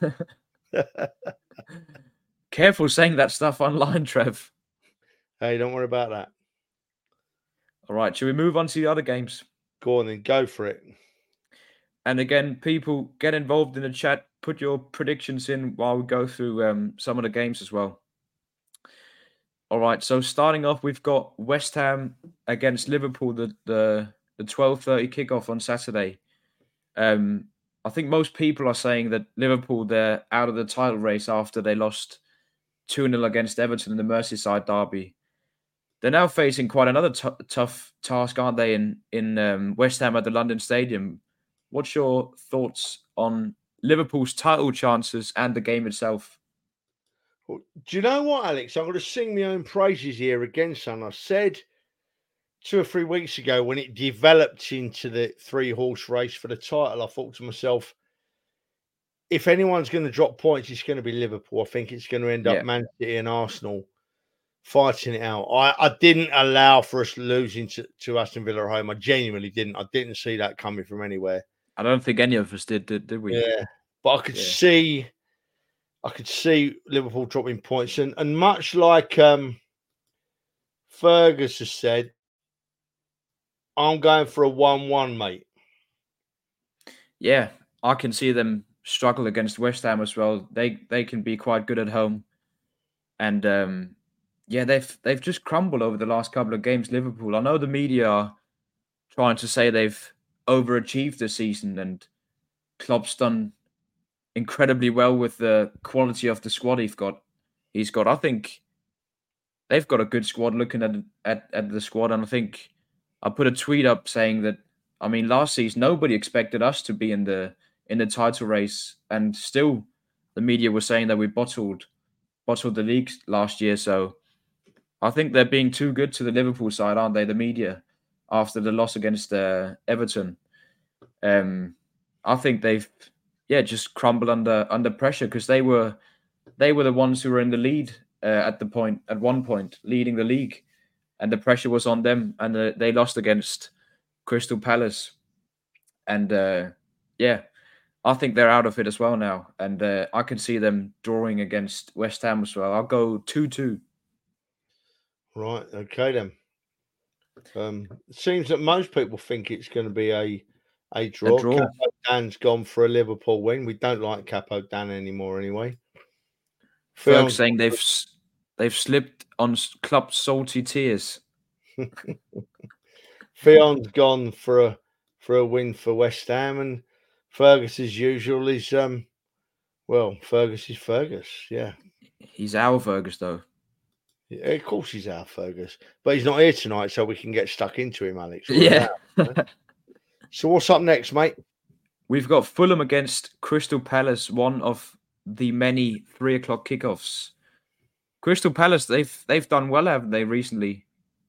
Careful saying that stuff online, Trev. Hey, don't worry about that. All right, shall we move on to the other games? Go on then, go for it. And again, people, get involved in the chat. Put your predictions in while we go through um, some of the games as well. All right, so starting off, we've got West Ham against Liverpool, the the, the twelve thirty kickoff on Saturday. Um, I think most people are saying that Liverpool, they're out of the title race after they lost two nil against Everton in the Merseyside derby. They're now facing quite another t- tough task, aren't they, in, in um, West Ham at the London Stadium. What's your thoughts on Liverpool's title chances and the game itself? Well, do you know what, Alex? I'm going to sing my own praises here again, son. I said two or three weeks ago when it developed into the three horse race for the title, I thought to myself, if anyone's going to drop points, it's going to be Liverpool. I think it's going to end Yeah. up Man City and Arsenal fighting it out. I, I didn't allow for us losing to, to Aston Villa at home. I genuinely didn't. I didn't see that coming from anywhere. I don't think any of us did, did, did we? Yeah, but I could Yeah. see, I could see Liverpool dropping points, and and much like um, Fergus has said, I'm going for a one-one, mate. Yeah, I can see them struggle against West Ham as well. They they can be quite good at home, and um, yeah, they've they've just crumbled over the last couple of games. Liverpool. I know the media are trying to say they've overachieved this season, and Klopp's done incredibly well with the quality of the squad he's got. He's got. I think they've got a good squad. Looking at at at the squad, and I think I put a tweet up saying that. I mean, last season nobody expected us to be in the in the title race, and still the media was saying that we bottled bottled the league last year. So I think they're being too good to the Liverpool side, aren't they? The media after the loss against uh, Everton. Um, I think they've yeah just crumbled under under pressure because they were they were the ones who were in the lead uh, at the point at one point leading the league, and the pressure was on them, and uh, they lost against Crystal Palace, and uh, yeah, I think they're out of it as well now, and uh, I can see them drawing against West Ham as well. I'll go two two. Right, okay then. Um, it seems that most people think it's going to be a a draw. A draw. Capo Dan's gone for a Liverpool win. We don't like Capo Dan anymore, anyway. Ferg saying they've they've slipped on Klopp's salty tears. Fion's gone for a for a win for West Ham, and Fergus, as usual, is um Well, Fergus is Fergus, yeah. He's our Fergus, though. Yeah, of course he's our Fergus. But he's not here tonight, so we can get stuck into him, Alex. We're Yeah. allowed, so what's up next, mate? We've got Fulham against Crystal Palace, one of the many three o'clock kickoffs. Crystal Palace, they've they've done well, haven't they, recently?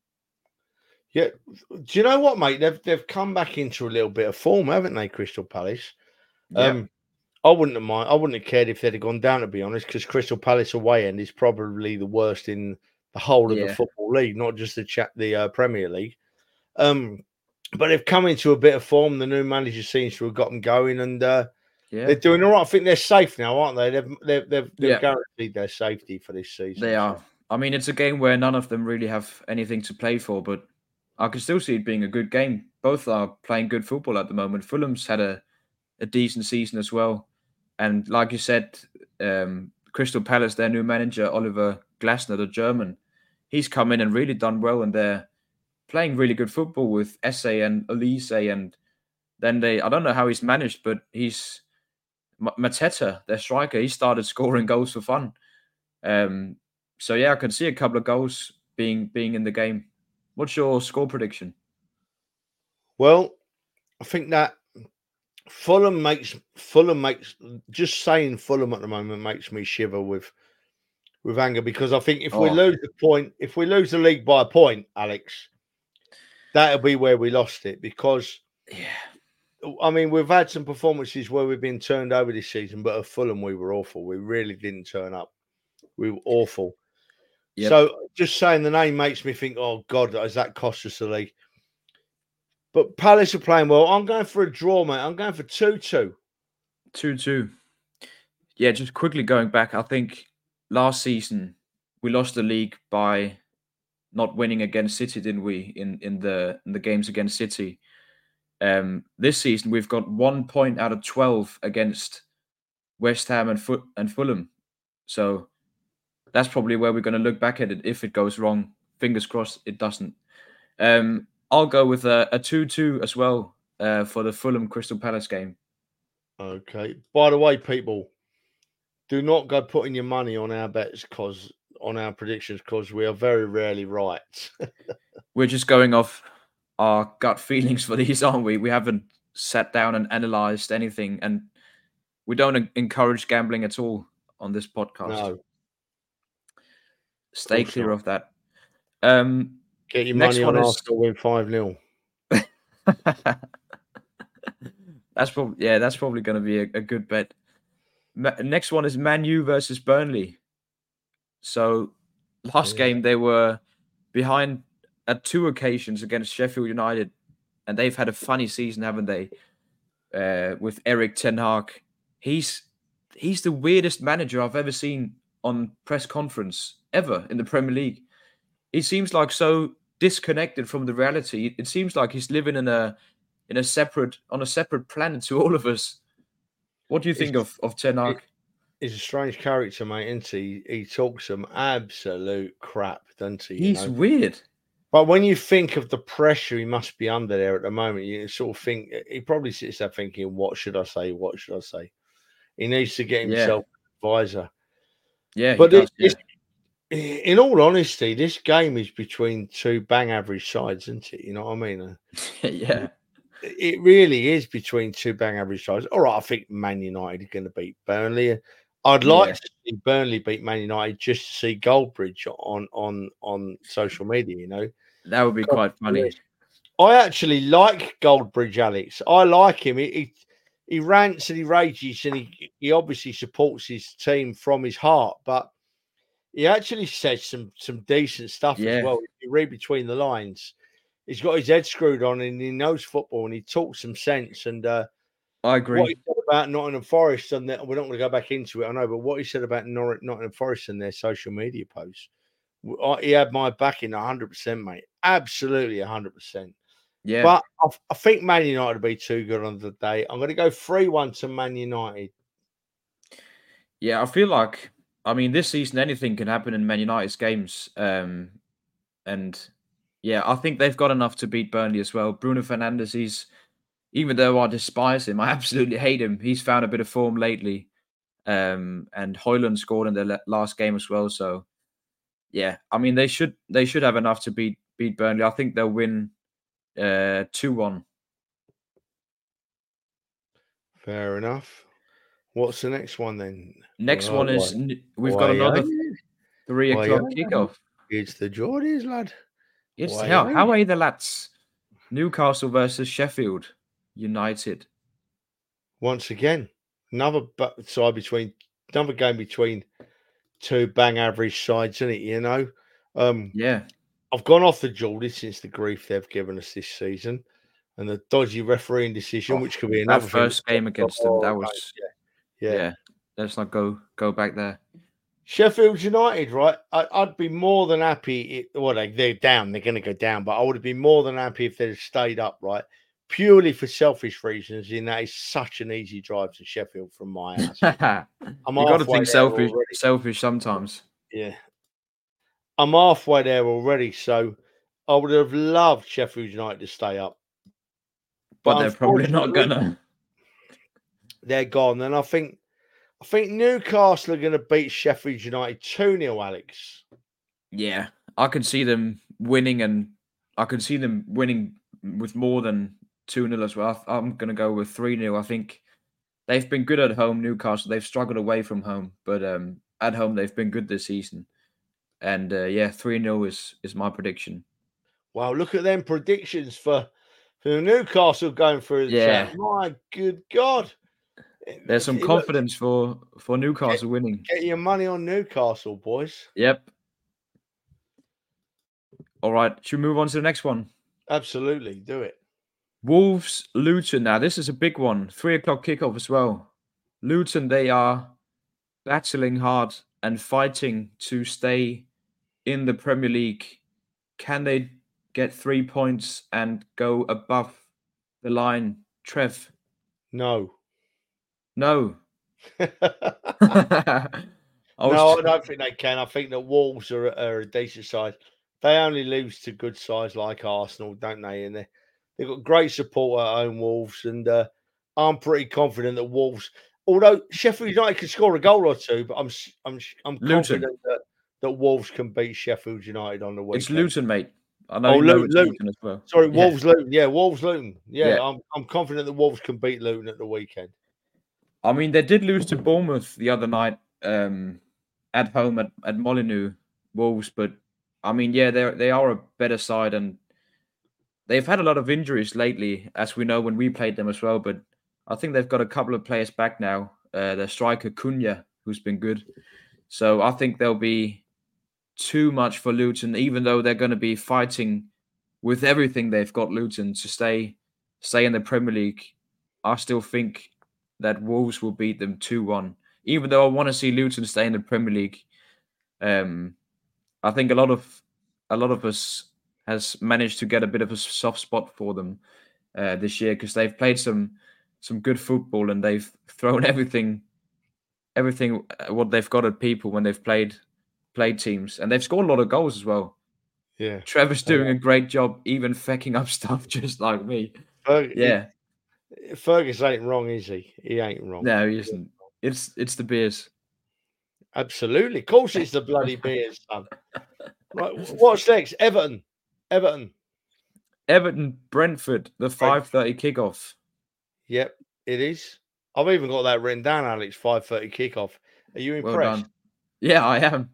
Yeah. Do you know what, mate? They've they've come back into a little bit of form, haven't they, Crystal Palace? Yeah. Um, I wouldn't have mind. I wouldn't have cared if they'd have gone down, to be honest, because Crystal Palace away end is probably the worst in the whole of Yeah. the football league, not just the chat the uh, Premier League. Um, but they've come into a bit of form. The new manager seems to have got them going, and uh, Yeah. they're doing all right. I think they're safe now, aren't they? They've they've they've, they've Yeah. guaranteed their safety for this season. They so. are. I mean, it's a game where none of them really have anything to play for, but I can still see it being a good game. Both are playing good football at the moment. Fulham's had a, a decent season as well. And like you said, um, Crystal Palace, their new manager, Oliver Glasner, the German, he's come in and really done well, and they're playing really good football with Esse and Elise. And then they, I don't know how he's managed, but he's, Mateta, their striker, he started scoring goals for fun. Um, so yeah, I can see a couple of goals being being in the game. What's your score prediction? Well, I think that Fulham makes Fulham makes just saying Fulham at the moment makes me shiver with with anger, because I think if we Oh. lose the point, if we lose the league by a point, Alex, that'll be where we lost it. Because Yeah, I mean, we've had some performances where we've been turned over this season, but at Fulham we were awful. We really didn't turn up. We were awful. Yep. So just saying the name makes me think, oh God, has that cost us the league? But Palace are playing well. I'm going for a draw, mate. I'm going for two two. two two. Yeah, just quickly going back, I think last season we lost the league by not winning against City, didn't we? In in the in the games against City. Um, this season we've got one point out of twelve against West Ham and Fut and Fulham. So that's probably where we're going to look back at it if it goes wrong. Fingers crossed it doesn't. Um, I'll go with a two two as well uh, for the Fulham Crystal Palace game. Okay. By the way, people, do not go putting your money on our bets, because on our predictions, because we are very rarely right. We're just going off our gut feelings for these, aren't we? We haven't sat down and analysed anything, and we don't encourage gambling at all on this podcast. No. Stay course clear not. of that. Um, Get your Next money one on is- Arsenal win five nil. that's probably yeah, that's probably going to be a, a good bet. Ma- next one is Man U versus Burnley. So last Yeah. game they were behind at two occasions against Sheffield United, and they've had a funny season, haven't they? Uh, with Eric Ten Hag, he's he's the weirdest manager I've ever seen on press conference ever in the Premier League. He seems like so disconnected from the reality. It seems like he's living in a in a separate on a separate planet to all of us. What do you think It's- of of Ten Hag? He's a strange character, mate, isn't he? He talks some absolute crap, doesn't he? You He's know? weird. But when you think of the pressure he must be under there at the moment, you sort of think he probably sits there thinking, "What should I say? What should I say?" He needs to get Yeah. himself an advisor. Yeah, But he does. this, this, in all honesty, this game is between two bang average sides, isn't it? You know what I mean? Yeah. yeah. It really is between two bang average sides. All right, I think Man United are going to beat Burnley. I'd like Yeah. to see Burnley beat Man United just to see Goldbridge on on on social media. You know. That would be quite funny. I actually like Goldbridge, Alex. I like him. He, he he rants and he rages, and he he obviously supports his team from his heart. But he actually says some some decent stuff Yeah. as well. If you read between the lines, he's got his head screwed on, and he knows football, and he talks some sense. And uh, I agree. what he said about Nottingham Forest, and that, we're not going to go back into it, I know. But what he said about Nor- Nottingham Forest and their social media posts, I- he had my backing one hundred percent, mate. Absolutely one hundred percent. Yeah. But I, I think Man United will be too good on the day. I'm going to go three one to Man United. Yeah, I feel like, I mean, this season anything can happen in Man United's games. Um, and yeah, I think they've got enough to beat Burnley as well. Bruno Fernandes, he's, even though I despise him, I absolutely hate him. He's found a bit of form lately. um, and Højlund scored in the la- last game as well. So, yeah, I mean they should they should have enough to beat beat Burnley. I think they'll win uh, two one. Fair enough. What's the next one then? Next Oh, one is why- n- we've why got another are you? three Why o'clock are you? kickoff. It's the Geordies, lad. It's Why how are how you? are the lads? Newcastle versus Sheffield United. Once again, another bu- side between another game between two bang average sides, isn't it? You know, um, Yeah, I've gone off the Geordies since the grief they've given us this season, and the dodgy refereeing decision, Oh, which could be that another thing. first game against them, that was yeah. yeah. Let's not go go back there. Sheffield United, right? I, I'd be more than happy. If, well, they, they're down. They're going to go down, but I would have been more than happy if they'd stayed up, right? Purely for selfish reasons. In that is such an easy drive to Sheffield from my house. I'm You got to halfway think there selfish already. selfish sometimes. Yeah, I'm halfway there already. So I would have loved Sheffield United to stay up, But they're probably not unfortunately, gonna. They're gone, and I think I think Newcastle are going to beat Sheffield United two nil, Alex. Yeah, I can see them winning, and I can see them winning with more than two nil as well. I- I'm gonna go with three nil. I think they've been good at home, Newcastle. They've struggled away from home, but um, at home they've been good this season. And uh, yeah, three nil is is my prediction. Wow, look at them predictions for, for the Newcastle going through the Yeah. chat. My good God. There's some Look, confidence for for Newcastle winning. Get your money on Newcastle, boys. Yep. All right, should we move on to the next one? Absolutely, do it. Wolves, Luton. Now, this is a big one. Three o'clock kickoff as well. Luton, they are battling hard and fighting to stay in the Premier League. Can they get three points and go above the line? Trev? No. No. no, I was I don't think they can. I think that Wolves are, are a decent side. They only lose to good sides like Arsenal, don't they? And they, they've got great support at home, Wolves. And uh, I'm pretty confident that Wolves, although Sheffield United can score a goal or two, but I'm I'm I'm Luton. confident that, that Wolves can beat Sheffield United on the weekend. It's Luton, mate. I know Oh, you know Luton, it's Luton. Luton as well. Sorry, Yeah. Wolves Luton. Yeah, Wolves Luton. Yeah, Yeah. I'm I'm confident that Wolves can beat Luton at the weekend. I mean, they did lose to Bournemouth the other night um, at home at, at Molineux, Wolves, but I mean, yeah, they they are a better side, and they've had a lot of injuries lately, as we know when we played them as well. But I think they've got a couple of players back now. Uh, their striker Cunha, who's been good, so I think there'll be too much for Luton, even though they're going to be fighting with everything they've got. Luton to stay stay in the Premier League. I still think that Wolves will beat them two one. Even though I want to see Luton stay in the Premier League, um, I think a lot of a lot of us has managed to get a bit of a soft spot for them uh, this year because they've played some some good football and they've thrown everything everything what they've got at people when they've played played teams, and they've scored a lot of goals as well. Yeah, Trevor's doing a great job, even fecking up stuff just like me. Ferg- Yeah. Fergus ain't wrong, is he? He ain't wrong. No, he isn't. It's it's the beers. Absolutely. Of course it's the bloody beers, son. Right, what's next? Everton. Everton. Everton, Brentford, the five thirty kickoff. Yep, it is. I've even got that written down, Alex, five thirty kickoff. Are you Well impressed? done. Yeah, I am.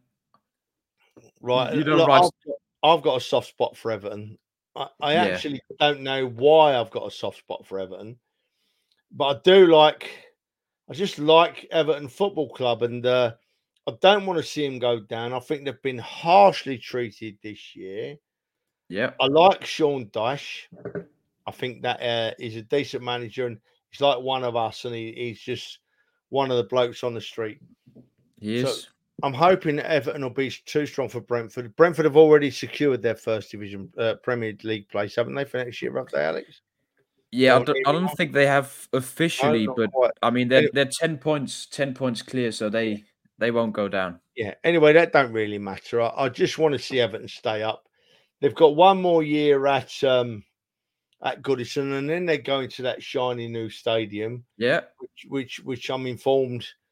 Right. You don't Look, write- I've, got, I've got a soft spot for Everton. I, I Yeah. actually don't know why I've got a soft spot for Everton, but I do like, I just like Everton Football Club, and uh, I don't want to see them go down. I think they've been harshly treated this year. Yeah. I like Sean Dyche. I think that uh, he's a decent manager, and he's like one of us, and he, he's just one of the blokes on the street. He So- is. I'm hoping that Everton will be too strong for Brentford. Brentford have already secured their first division uh, Premier League place, haven't they, for next year, have they, Alex? Yeah, I Or don't, I don't think they have officially, not but quite. I mean they're Anyway- they're ten points ten points clear, so they they won't go down. Yeah. Anyway, that don't really matter. I, I just want to see Everton stay up. They've got one more year at um, at Goodison, and then they're going to that shiny new stadium, Yeah. which which, which I'm informed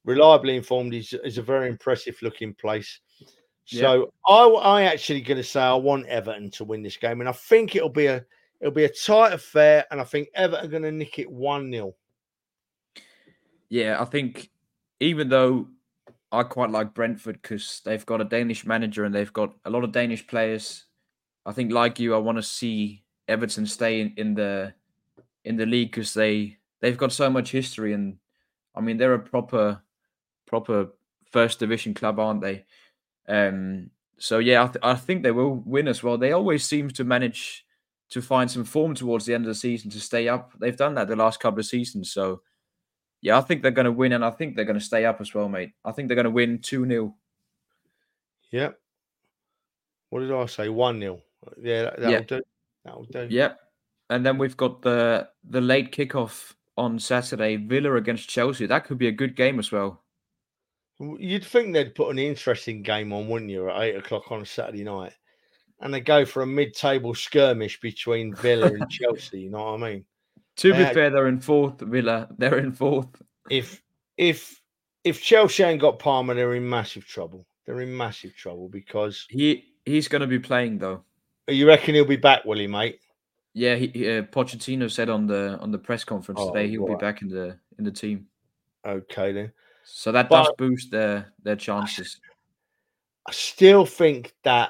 reliably informed. Is is a very impressive looking place. So Yep. I I actually going to say I want Everton to win this game, and I think it'll be a it'll be a tight affair, and I think Everton are going to nick it one nil. Yeah, I think even though I quite like Brentford because they've got a Danish manager and they've got a lot of Danish players, I think like you, I want to see Everton stay in, in the in the league because they they've got so much history, and I mean they're a proper proper first division club, aren't they? Um, so yeah, I, th- I think they will win as well. They always seem to manage to find some form towards the end of the season to stay up. They've done that the last couple of seasons. So yeah, I think they're going to win, and I think they're going to stay up as well, mate. I think they're going to win two nil. Yep. What did I say? one nil. Yeah, that, that'll Yeah. do. That'll do. Yep. And then we've got the the late kickoff on Saturday, Villa against Chelsea. That could be a good game as well. You'd think they'd put an interesting game on, wouldn't you, at eight o'clock on a Saturday night? And they go for a mid-table skirmish between Villa and Chelsea. You know what I mean? To They be fair, they're in fourth. Villa, they're in fourth. If if if Chelsea ain't got Palmer, they're in massive trouble. They're in massive trouble because He he's going to be playing though. you reckon he'll be back, will he, mate? Yeah, he, uh, Pochettino said on the on the press conference Oh, today he'll right. be back in the in the team. Okay then. So that But- does boost their their chances. I still think that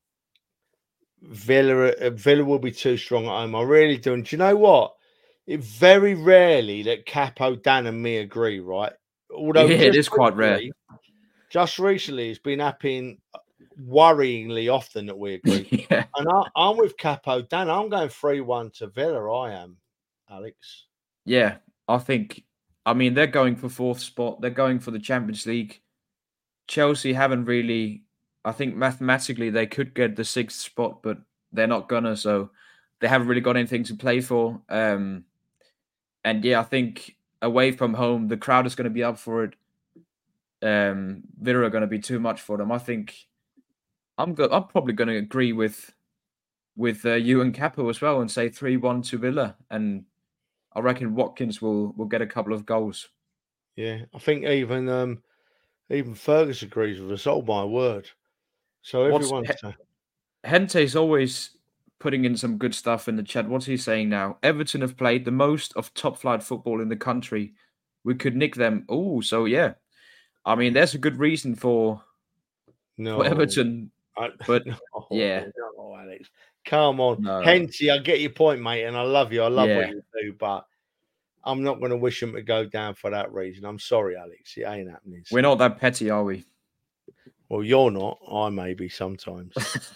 Villa uh, Villa will be too strong at home. I really do. And do you know what? It very rarely that Capo, Dan, and me agree, right? Although Yeah, it just is quite rare. recently- Just recently, it's been happening worryingly often that we agree. Yeah. And I, I'm with Capo, Dan. I'm going three one to Villa. I am, Alex. Yeah, I think. I mean, they're going for fourth spot. They're going for the Champions League. Chelsea haven't really. I think mathematically they could get the sixth spot, but they're not gonna. So they haven't really got anything to play for. Um, and yeah, I think away from home, the crowd is going to be up for it. Um, Villa are going to be too much for them. I think. I'm go- I'm probably going to agree with with uh, you and Capo as well and say three one to Villa, and I reckon Watkins will will get a couple of goals. Yeah, I think even um, even Fergus agrees with us. Oh my word! So What's- everyone's he- Hente's always putting in some good stuff in the chat. What's he saying now? Everton have played the most of top flight football in the country. We could nick them. Oh, so yeah. I mean, there's a good reason for, no for Everton. I- but, no, yeah. no, Alex, come on, No. Henty. I get your point, mate, and I love you. I love what Yeah. you do, but I'm not going to wish them to go down for that reason. I'm sorry, Alex. It ain't happening. We're not that petty, are we? Well, you're not. I may be sometimes.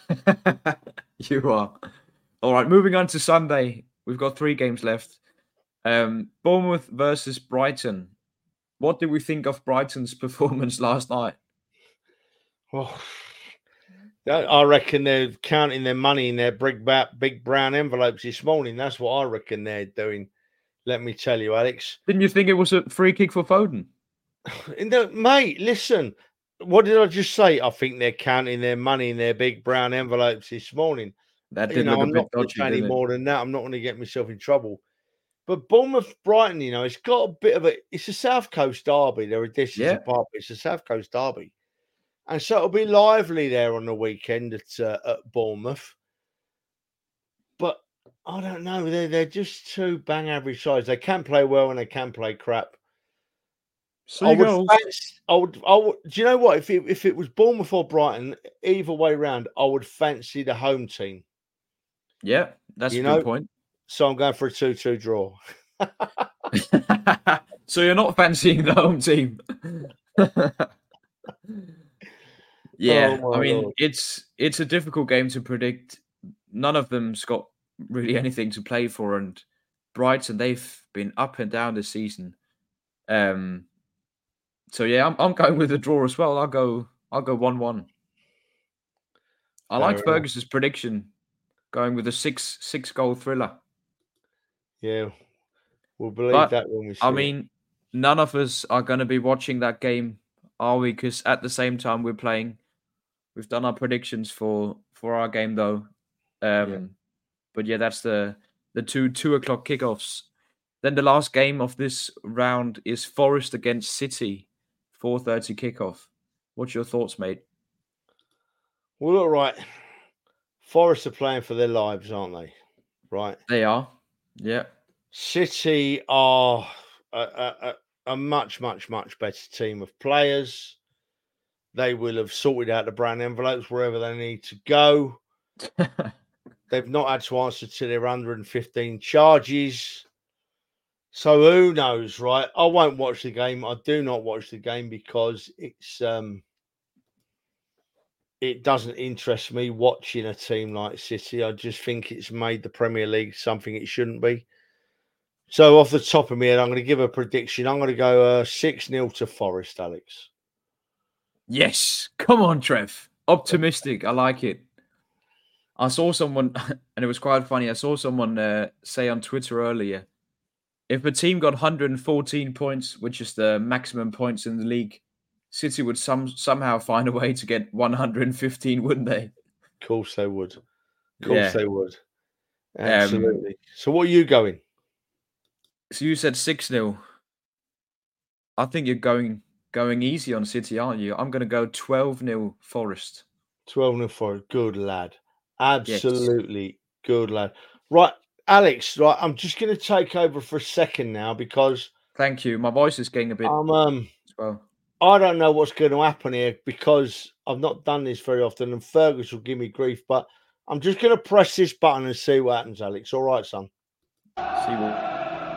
You are. All right, moving on to Sunday. We've got three games left. Um, Bournemouth versus Brighton. What did we think of Brighton's performance last night? Oh, that- I reckon they're counting their money in their big, ba- big brown envelopes this morning. That's what I reckon they're doing. Let me tell you, Alex. Didn't you think it was a free kick for Foden? In the, mate, listen. What did I just say? I think they're counting their money in their big brown envelopes this morning. That You did know, look I'm a not bit going to dodgy, say any didn't it? more than that. I'm not going to get myself in trouble. But Bournemouth, Brighton, you know, it's got a bit of a. It's a South Coast derby. There are dishes Yeah. apart. But it's a South Coast derby, and so it'll be lively there on the weekend at uh, at Bournemouth. But I don't know. They're they're just two bang average sides. They can play well and they can play crap. I would, Seagulls. fancy, I would. I would. Do you know what? If it if it was Bournemouth or Brighton, either way round, I would fancy the home team. Yeah, that's You a know- good point. So I'm going for a two-two draw. So you're not fancying the home team. Yeah, Oh, my I mean Lord. it's it's a difficult game to predict. None of them's got really anything to play for, and Brighton they've been up and down this season. Um, so yeah, I'm I'm going with a draw as well. I'll go I'll go one one. I like Fair enough. Fergus's prediction, going with a six six goal thriller. Yeah, we'll believe But, that when we see I it. mean, none of us are going to be watching that game, are we? Because at the same time we're playing. We've done our predictions for for our game though. Um, Yeah. But yeah, that's the the two two o'clock kickoffs. Then the last game of this round is Forest against City. four thirty kickoff. What's your thoughts, mate? Well, all right. Forest are playing for their lives, aren't they? Right. They are. Yeah. City are a, a, a, a much, much, much better team of players. They will have sorted out the brown envelopes wherever they need to go. They've not had to answer to their one hundred fifteen charges. So who knows, right? I won't watch the game. I do not watch the game because it's um, it doesn't interest me watching a team like City. I just think it's made the Premier League something it shouldn't be. So off the top of my head, I'm going to give a prediction. I'm going to go uh, six nil to Forest, Alex. Yes. Come on, Trev. Optimistic. I like it. I saw someone, and it was quite funny. I saw someone uh, say on Twitter earlier, if a team got one hundred fourteen points, which is the maximum points in the league, City would some somehow find a way to get one hundred fifteen, wouldn't they? Of course they would. Of course Yeah. they would. Absolutely. Um, so what are you going? So you said six nil. I think you're going going easy on City, aren't you? I'm going to go twelve nil Forest. twelve nil Forest. Good lad. Absolutely yes. Good lad. Right, Alex, right, I'm just going to take over for a second now because... Thank you. My voice is getting a bit... Um, um, as well. I don't know what's going to happen here because I've not done this very often and Fergus will give me grief, but I'm just going to press this button and see what happens, Alex. All right, son? See what...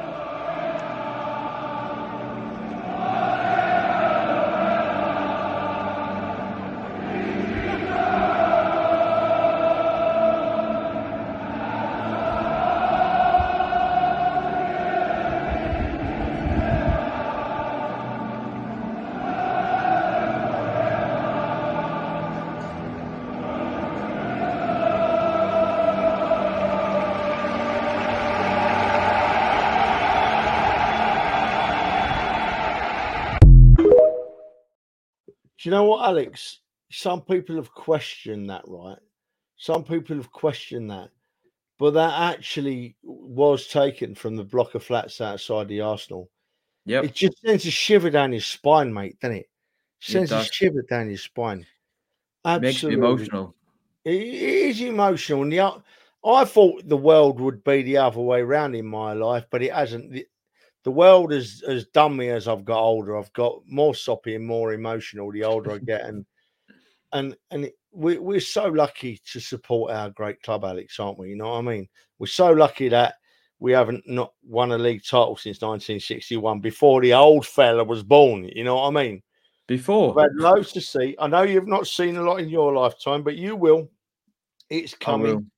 Do you know what, Alex? Some people have questioned that, right? Some people have questioned that. But that actually was taken from the block of flats outside the Arsenal. Yep. It just sends a shiver down your spine, mate, doesn't it? It sends it a shiver down your spine. Absolutely. Makes me emotional. It is emotional. And the, I thought the world would be the other way around in my life, but it hasn't. The, the world has, has done me as I've got older. I've got more soppy and more emotional the older I get. And and and it, we, we're so lucky to support our great club, Alex, aren't we? You know what I mean? We're so lucky that we haven't not won a league title since nineteen sixty-one, before the old fella was born. You know what I mean? Before. We've had loads to see. I know you've not seen a lot in your lifetime, but you will. It's coming. Will.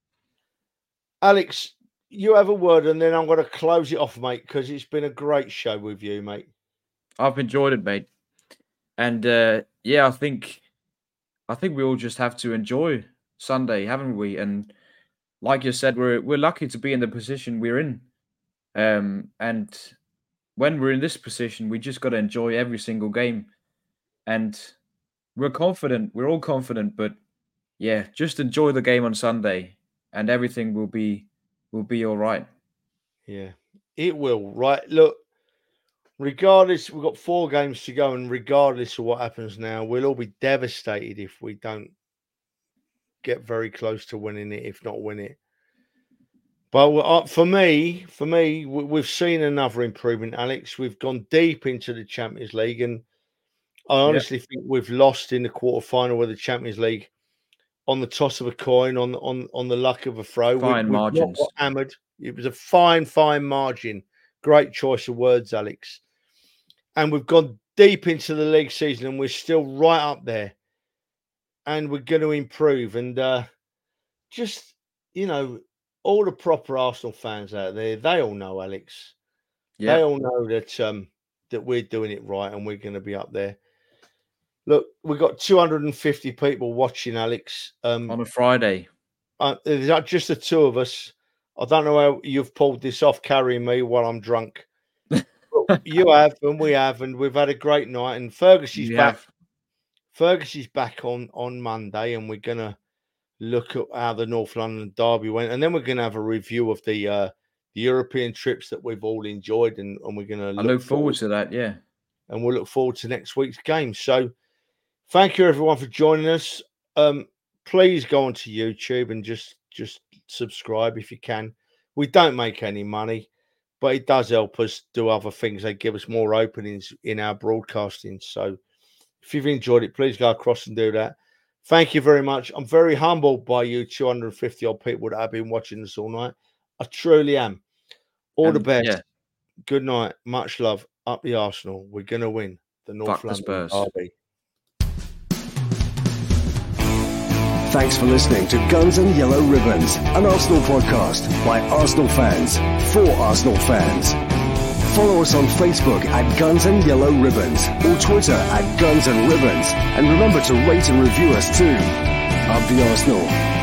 Alex, you have a word, and then I'm going to close it off, mate, because it's been a great show with you, mate. I've enjoyed it, mate. And uh, yeah, I think I think we all just have to enjoy Sunday, haven't we? And like you said, we're we're lucky to be in the position we're in. Um, and when we're in this position, we just got to enjoy every single game. And we're confident. We're all confident, but yeah, just enjoy the game on Sunday, and everything will be will be all right. Yeah, it will. Right, look. Regardless, we've got four games to go, and regardless of what happens now, we'll all be devastated if we don't get very close to winning it, if not win it. But for me, for me, we've seen another improvement, Alex. We've gone deep into the Champions League, and I honestly yep. think we've lost in the quarterfinal of the Champions League on the toss of a coin, on on on the luck of a throw. Fine we, margins. Not got hammered. It was a fine, fine margin. Great choice of words, Alex. And we've gone deep into the league season, and we're still right up there. And we're going to improve. And uh, just, you know, all the proper Arsenal fans out there, they all know, Alex. Yep. They all know that um, that we're doing it right, and we're going to be up there. Look, we've got two hundred fifty people watching, Alex. Um, On a Friday. Uh, there's just the two of us. I don't know how you've pulled this off, carrying me while I'm drunk. You have, and we have, and we've had a great night. And Fergus is back. Have. Fergus is back on, on Monday, and we're going to look at how the North London derby went. And then we're going to have a review of the uh, the European trips that we've all enjoyed. And, and we're going to I look forward, forward to that, yeah. and we'll look forward to next week's game. So thank you everyone for joining us. Um, please go onto YouTube and just just subscribe if you can. We don't make any money, but it does help us do other things. They give us more openings in our broadcasting. So if you've enjoyed it, please go across and do that. Thank you very much. I'm very humbled by you two hundred fifty odd people that have been watching us all night. I truly am. All And, the best. yeah. Good night. Much love. Up the Arsenal. We're going to win the North Fuck the London Spurs. derby. Thanks for listening to Guns and Yellow Ribbons, an Arsenal podcast by Arsenal fans for Arsenal fans. Follow us on Facebook at Guns and Yellow Ribbons or Twitter at Guns and Ribbons. And remember to rate and review us too. Up the Arsenal.